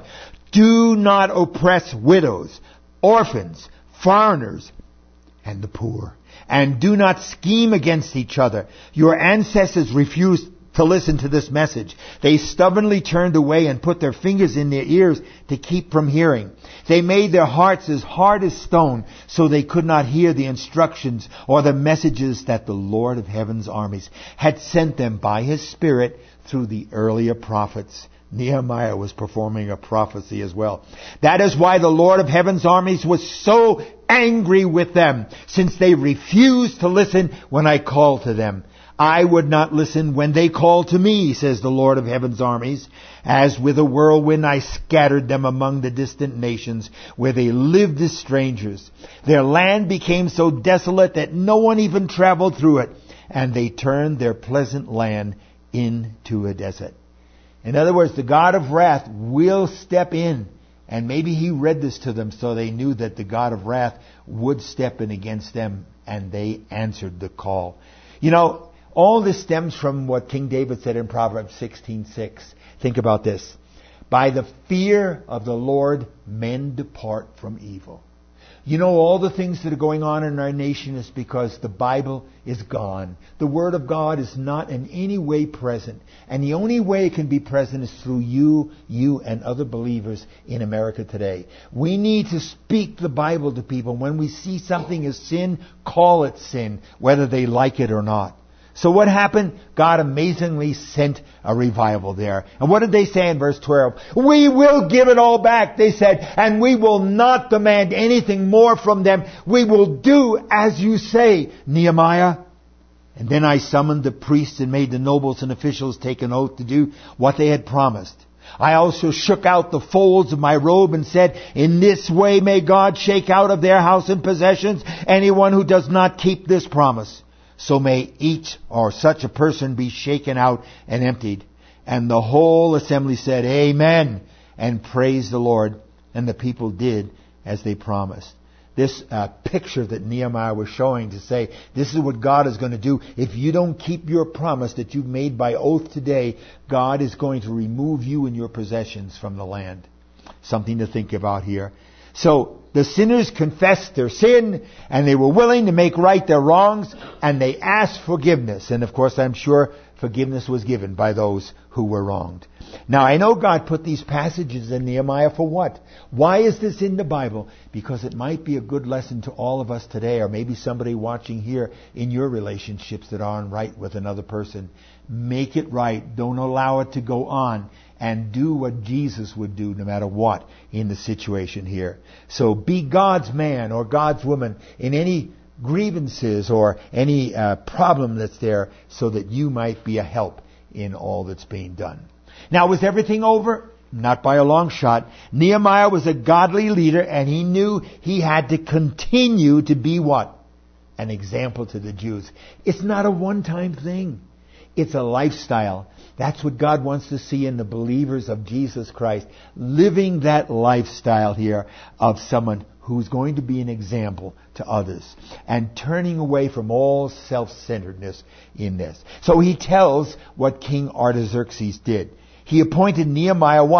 Do not oppress widows, orphans, foreigners, and the poor. And do not scheme against each other. Your ancestors refused to listen to this message. They stubbornly turned away and put their fingers in their ears to keep from hearing. They made their hearts as hard as stone so they could not hear the instructions or the messages that the Lord of Heaven's armies had sent them by His Spirit through the earlier prophets. Nehemiah was performing a prophecy as well. That is why the Lord of Heaven's armies was so angry with them, since they refused to listen when I called to them. I would not listen when they called to me, says the Lord of Heaven's armies. As with a whirlwind I scattered them among the distant nations where they lived as strangers. Their land became so desolate that no one even traveled through it, and they turned their pleasant land into a desert. In other words, the God of wrath will step in. And maybe He read this to them so they knew that the God of wrath would step in against them, and they answered the call. You know, all this stems from what King David said in Proverbs sixteen six. Think about this. By the fear of the Lord, men depart from evil. You know, all the things that are going on in our nation is because the Bible is gone. The Word of God is not in any way present. And the only way it can be present is through you, you and other believers in America today. We need to speak the Bible to people. When we see something as sin, call it sin, whether they like it or not. So what happened? God amazingly sent a revival there. And what did they say in verse twelve? We will give it all back, they said, and we will not demand anything more from them. We will do as you say, Nehemiah. And then I summoned the priests and made the nobles and officials take an oath to do what they had promised. I also shook out the folds of my robe and said, in this way may God shake out of their house and possessions anyone who does not keep this promise. So may each or such a person be shaken out and emptied. And the whole assembly said, Amen, and praised the Lord. And the people did as they promised. This uh, picture that Nehemiah was showing to say, this is what God is going to do. If you don't keep your promise that you've made by oath today, God is going to remove you and your possessions from the land. Something to think about here. So the sinners confessed their sin, and they were willing to make right their wrongs, and they asked forgiveness. And of course, I'm sure forgiveness was given by those who were wronged. Now, I know God put these passages in Nehemiah for what? Why is this in the Bible? Because it might be a good lesson to all of us today, or maybe somebody watching here in your relationships that aren't right with another person. Make it right. Don't allow it to go on. And do what Jesus would do no matter what in the situation here. So be God's man or God's woman in any grievances or any uh, problem that's there, so that you might be a help in all that's being done. Now, was everything over? Not by a long shot. Nehemiah was a godly leader, and he knew he had to continue to be what? An example to the Jews. It's not a one-time thing. It's a lifestyle. That's what God wants to see in the believers of Jesus Christ. Living that lifestyle here of someone who's going to be an example to others. And turning away from all self-centeredness in this. So he tells what King Artaxerxes did. He appointed Nehemiah what?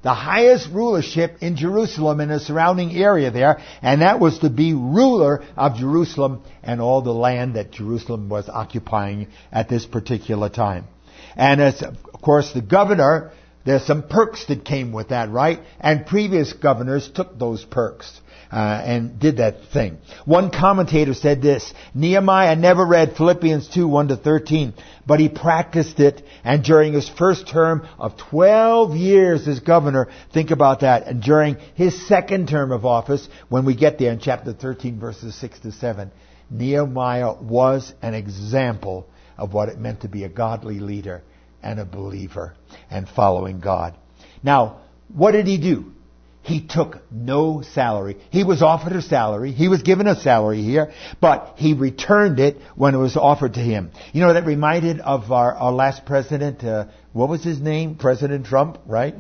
the highest rulership in Jerusalem and the surrounding area there, and that was to be ruler of Jerusalem and all the land that Jerusalem was occupying at this particular time. And as, of course, the governor, there's some perks that came with that, right? And previous governors took those perks uh, and did that thing. One commentator said this: Nehemiah never read Philippians two, one to thirteen, but he practiced it, and during his first term of twelve years as governor, think about that, and during his second term of office, when we get there in chapter thirteen, verses six to seven, Nehemiah was an example of what it meant to be a godly leader and a believer and following God. Now, what did he do? He took no salary. He was offered a salary. He was given a salary here, but he returned it when it was offered to him. You know, that reminded of our, our last president, uh, what was his name? President Trump, right?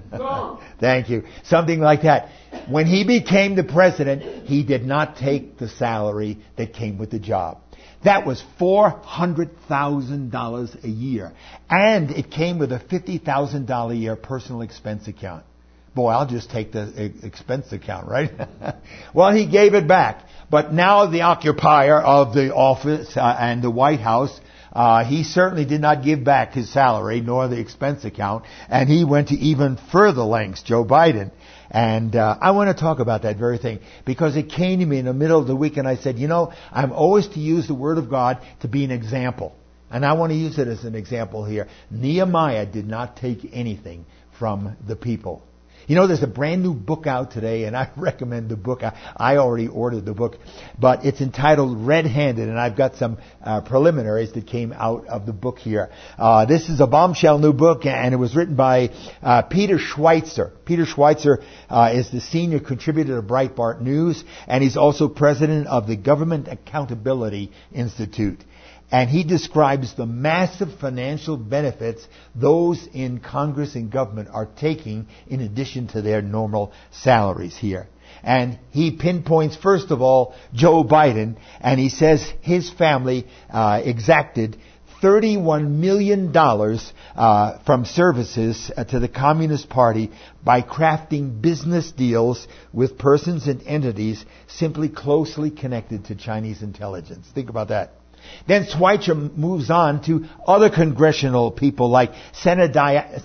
Thank you. Something like that. When he became the president, he did not take the salary that came with the job. That was four hundred thousand dollars a year. And it came with a fifty thousand dollars a year personal expense account. Boy, I'll just take the expense account, right? Well, he gave it back. But now the occupier of the office uh, and the White House, uh, he certainly did not give back his salary nor the expense account. And he went to even further lengths, Joe Biden. And uh, I want to talk about that very thing, because it came to me in the middle of the week and I said, you know, I'm always to use the Word of God to be an example. And I want to use it as an example here. Nehemiah did not take anything from the people. You know, there's a brand new book out today, and I recommend the book. I, I already ordered the book, but it's entitled Red-Handed, and I've got some uh, preliminaries that came out of the book here. Uh, this is a bombshell new book, and it was written by uh, Peter Schweitzer. Peter Schweitzer uh, is the senior contributor to Breitbart News, and he's also president of the Government Accountability Institute. And he describes the massive financial benefits those in Congress and government are taking in addition to their normal salaries here. And he pinpoints, first of all, Joe Biden, and he says his family uh, exacted thirty-one million dollars uh, from services uh, to the Communist Party by crafting business deals with persons and entities simply closely connected to Chinese intelligence. Think about that. Then Schweitzer moves on to other congressional people like Senator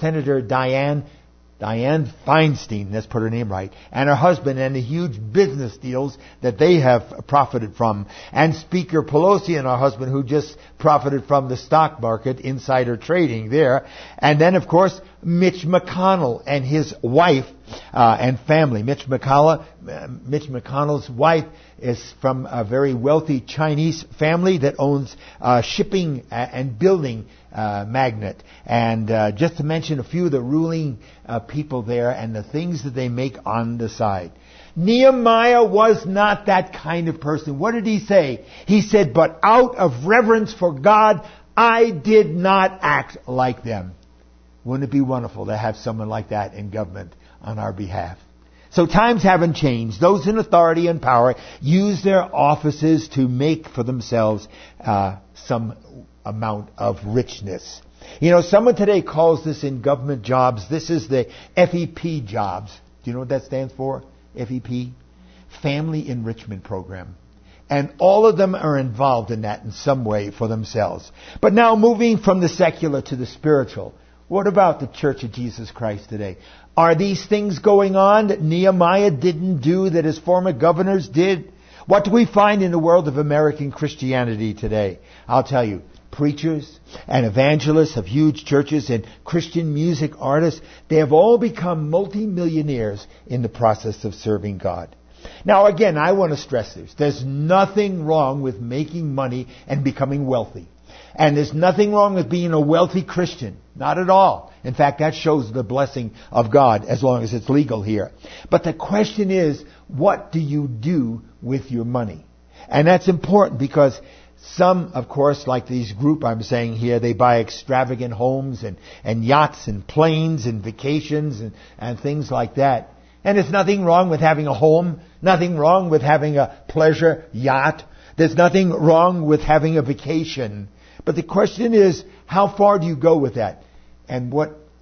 Dianne, Dianne Feinstein, let's put her name right, and her husband, and the huge business deals that they have profited from. And Speaker Pelosi and her husband, who just profited from the stock market, insider trading there. And then, of course, Mitch McConnell and his wife uh, and family. Mitch McConnell, uh, Mitch McConnell's wife is from a very wealthy Chinese family that owns uh, shipping and building uh, magnate. And uh, just to mention a few of the ruling uh, people there and the things that they make on the side. Nehemiah was not that kind of person. What did he say? He said, but out of reverence for God, I did not act like them. Wouldn't it be wonderful to have someone like that in government on our behalf? So times haven't changed. Those in authority and power use their offices to make for themselves uh, some amount of richness. You know, someone today calls this in government jobs, this is the F E P jobs. Do you know what that stands for? F E P? Family Enrichment Program. And all of them are involved in that in some way for themselves. But now moving from the secular to the spiritual. What about the Church of Jesus Christ today? Are these things going on that Nehemiah didn't do, that his former governors did? What do we find in the world of American Christianity today? I'll tell you, preachers and evangelists of huge churches and Christian music artists, they have all become multimillionaires in the process of serving God. Now again, I want to stress this. There's nothing wrong with making money and becoming wealthy. And there's nothing wrong with being a wealthy Christian. Not at all. In fact, that shows the blessing of God as long as it's legal here. But the question is, what do you do with your money? And that's important because some, of course, like these group I'm saying here, they buy extravagant homes and, and yachts and planes and vacations and, and things like that. And there's nothing wrong with having a home, nothing wrong with having a pleasure yacht. There's nothing wrong with having a vacation. But the question is, how far do you go with that? And what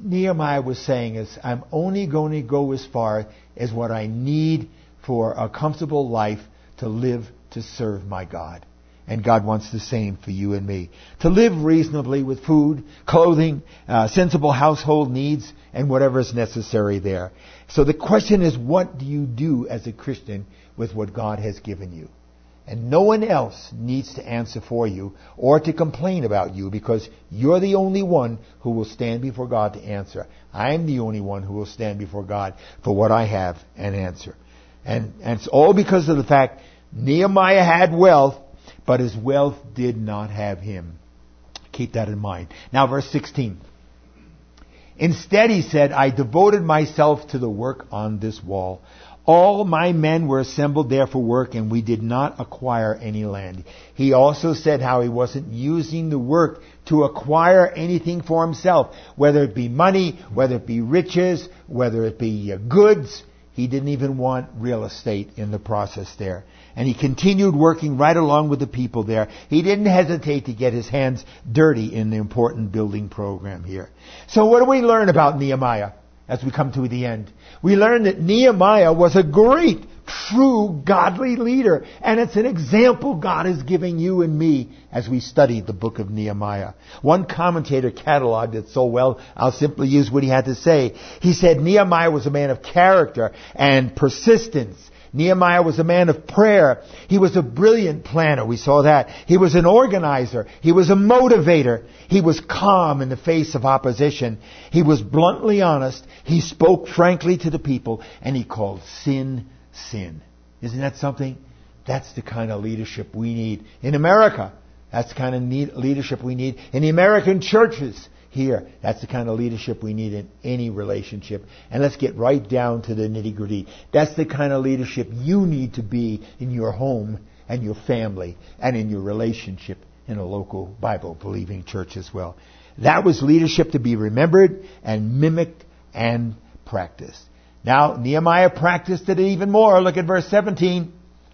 Nehemiah was saying is, I'm only going to go as far as what I need for a comfortable life to live to serve my God. And God wants the same for you and me. To live reasonably with food, clothing, uh, sensible household needs, and whatever is necessary there. So the question is, what do you do as a Christian with what God has given you? And no one else needs to answer for you or to complain about you, because you're the only one who will stand before God to answer. I'm the only one who will stand before God for what I have and answer. And, and it's all because of the fact Nehemiah had wealth, but his wealth did not have him. Keep that in mind. Now verse sixteen. Instead, he said, I devoted myself to the work on this wall. All my men were assembled there for work, and we did not acquire any land. He also said how he wasn't using the work to acquire anything for himself, whether it be money, whether it be riches, whether it be uh, goods. He didn't even want real estate in the process there. And he continued working right along with the people there. He didn't hesitate to get his hands dirty in the important building program here. So what do we learn about Nehemiah as we come to the end? We learn that Nehemiah was a great, true, godly leader. And it's an example God is giving you and me as we study the book of Nehemiah. One commentator cataloged it so well, I'll simply use what he had to say. He said Nehemiah was a man of character and persistence. Nehemiah was a man of prayer. He was a brilliant planner. We saw that. He was an organizer. He was a motivator. He was calm in the face of opposition. He was bluntly honest. He spoke frankly to the people, and he called sin, sin. Isn't that something? That's the kind of leadership we need in America. That's the kind of need, leadership we need in the American churches here. That's the kind of leadership we need in any relationship. And let's get right down to the nitty-gritty. That's the kind of leadership you need to be in your home and your family and in your relationship in a local Bible-believing church as well. That was leadership to be remembered and mimicked and practiced. Now, Nehemiah practiced it even more. Look at verse seventeen.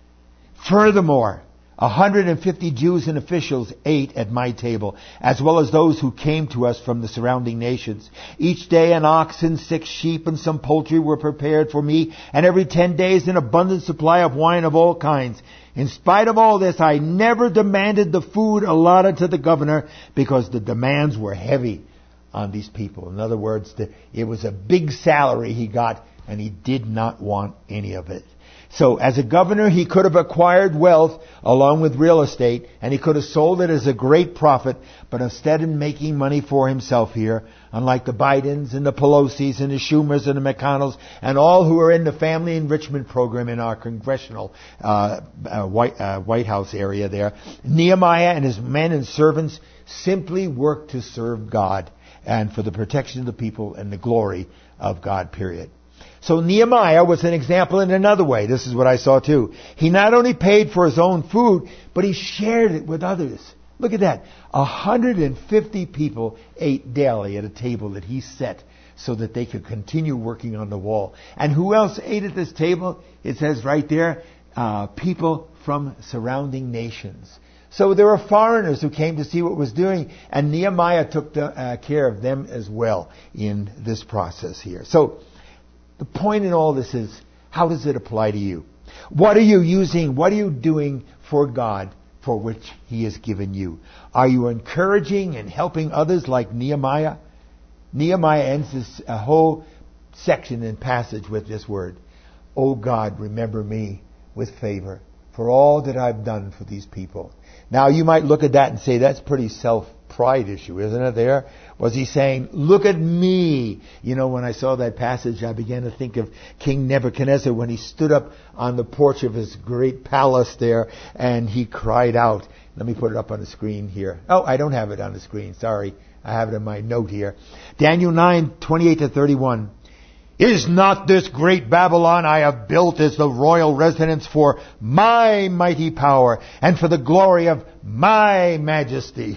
Furthermore, one hundred fifty Jews and officials ate at my table, as well as those who came to us from the surrounding nations. Each day an ox and six sheep and some poultry were prepared for me, and every ten days an abundant supply of wine of all kinds. In spite of all this, I never demanded the food allotted to the governor, because the demands were heavy on these people. In other words, the, it was a big salary he got, and he did not want any of it. So as a governor, he could have acquired wealth along with real estate, and he could have sold it as a great profit, but instead of making money for himself here, unlike the Bidens and the Pelosi's and the Schumers and the McConnells and all who are in the family enrichment program in our congressional uh, uh, White, uh, White House area there, Nehemiah and his men and servants simply worked to serve God and for the protection of the people and the glory of God, period. So Nehemiah was an example in another way. This is what I saw too. He not only paid for his own food, but he shared it with others. Look at that. one hundred fifty people ate daily at a table that he set so that they could continue working on the wall. And who else ate at this table? It says right there, uh, people from surrounding nations. So there were foreigners who came to see what was doing, and Nehemiah took the, uh, care of them as well in this process here. So the point in all this is, how does it apply to you? What are you using? What are you doing for God for which He has given you? Are you encouraging and helping others like Nehemiah? Nehemiah ends this uh, whole section and passage with this word. Oh God, remember me with favor for all that I've done for these people. Now you might look at that and say, that's pretty self-pride issue, isn't it there? Was he saying, look at me? You know, when I saw that passage, I began to think of King Nebuchadnezzar when he stood up on the porch of his great palace there and he cried out. Let me put it up on the screen here. Oh, I don't have it on the screen. Sorry. I have it in my note here. Daniel nine, twenty-eight to thirty-one. Is not this great Babylon I have built as the royal residence for my mighty power and for the glory of my majesty?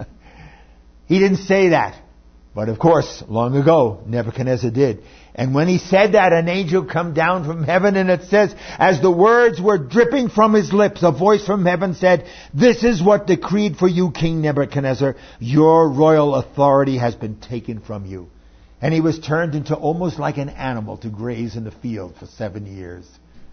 He didn't say that. But of course, long ago, Nebuchadnezzar did. And when he said that, an angel come down from heaven, and it says, as the words were dripping from his lips, a voice from heaven said, this is what decreed for you, King Nebuchadnezzar. Your royal authority has been taken from you. And he was turned into almost like an animal to graze in the field for seven years.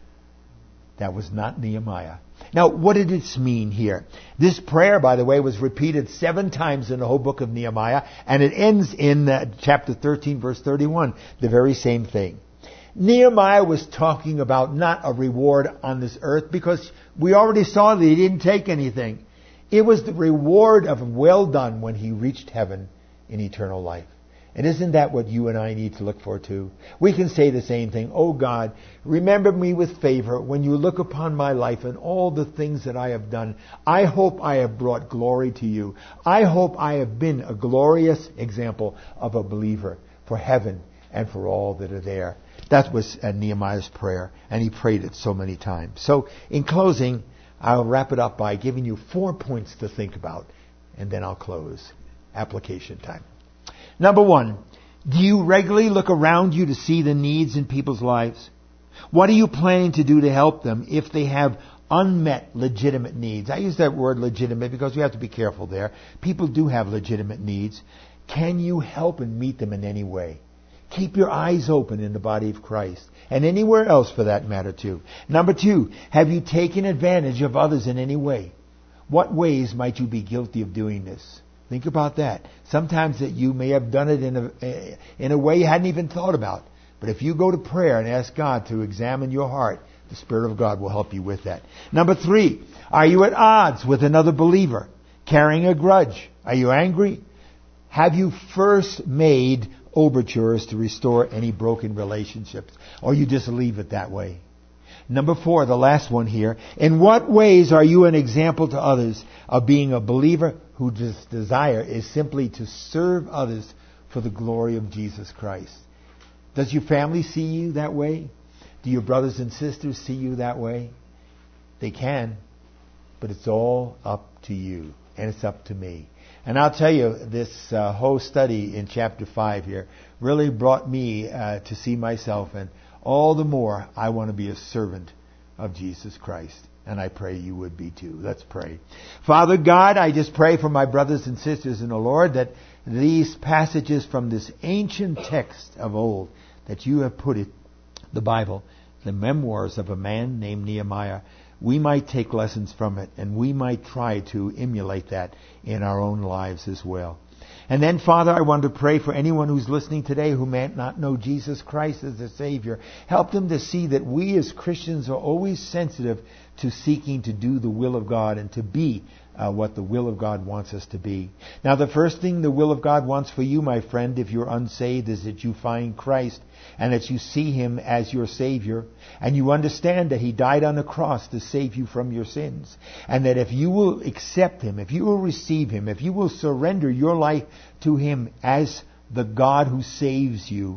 That was not Nehemiah. Now, what did this mean here? This prayer, by the way, was repeated seven times in the whole book of Nehemiah, and it ends in uh, chapter thirteen, verse thirty-one, the very same thing. Nehemiah was talking about not a reward on this earth, because we already saw that he didn't take anything. It was the reward of well done when he reached heaven in eternal life. And isn't that what you and I need to look for too? We can say the same thing. Oh God, remember me with favor when you look upon my life and all the things that I have done. I hope I have brought glory to you. I hope I have been a glorious example of a believer for heaven and for all that are there. That was Nehemiah's prayer, and he prayed it so many times. So in closing, I'll wrap it up by giving you four points to think about, and then I'll close. Application time. Number one, do you regularly look around you to see the needs in people's lives? What are you planning to do to help them if they have unmet legitimate needs? I use that word legitimate because we have to be careful there. People do have legitimate needs. Can you help and meet them in any way? Keep your eyes open in the body of Christ, and anywhere else for that matter too. Number two, have you taken advantage of others in any way? What ways might you be guilty of doing this? Think about that. Sometimes that you may have done it in a, in a way you hadn't even thought about. But if you go to prayer and ask God to examine your heart, the Spirit of God will help you with that. Number three, are you at odds with another believer? Carrying a grudge? Are you angry? Have you first made overtures to restore any broken relationships? Or you just leave it that way? Number four, the last one here. In what ways are you an example to others of being a believer whose desire is simply to serve others for the glory of Jesus Christ? Does your family see you that way? Do your brothers and sisters see you that way? They can, but it's all up to you, and it's up to me. And I'll tell you, this uh, whole study in chapter five here really brought me uh, to see myself, and all the more I want to be a servant of Jesus Christ. And I pray you would be too. Let's pray. Father God, I just pray for my brothers and sisters in the Lord that these passages from this ancient text of old, that you have put it, the Bible, the memoirs of a man named Nehemiah, we might take lessons from it, and we might try to emulate that in our own lives as well. And then, Father, I want to pray for anyone who's listening today who may not know Jesus Christ as their Savior. Help them to see that we as Christians are always sensitive to seeking to do the will of God and to be uh, what the will of God wants us to be. Now, the first thing the will of God wants for you, my friend, if you're unsaved, is that you find Christ and that you see Him as your Savior, and you understand that He died on the cross to save you from your sins, and that if you will accept Him, if you will receive Him, if you will surrender your life to Him as the God who saves you,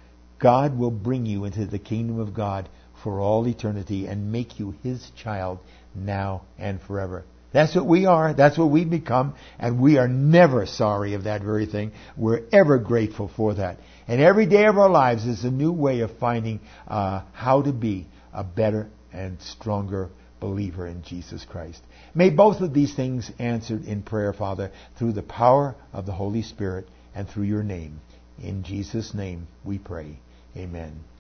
God will bring you into the kingdom of God for all eternity and make you His child now and forever. That's what we are. That's what we become. And we are never sorry of that very thing. We're ever grateful for that. And every day of our lives is a new way of finding uh, how to be a better and stronger believer in Jesus Christ. May both of these things answered in prayer, Father, through the power of the Holy Spirit and through your name. In Jesus' name we pray. Amen.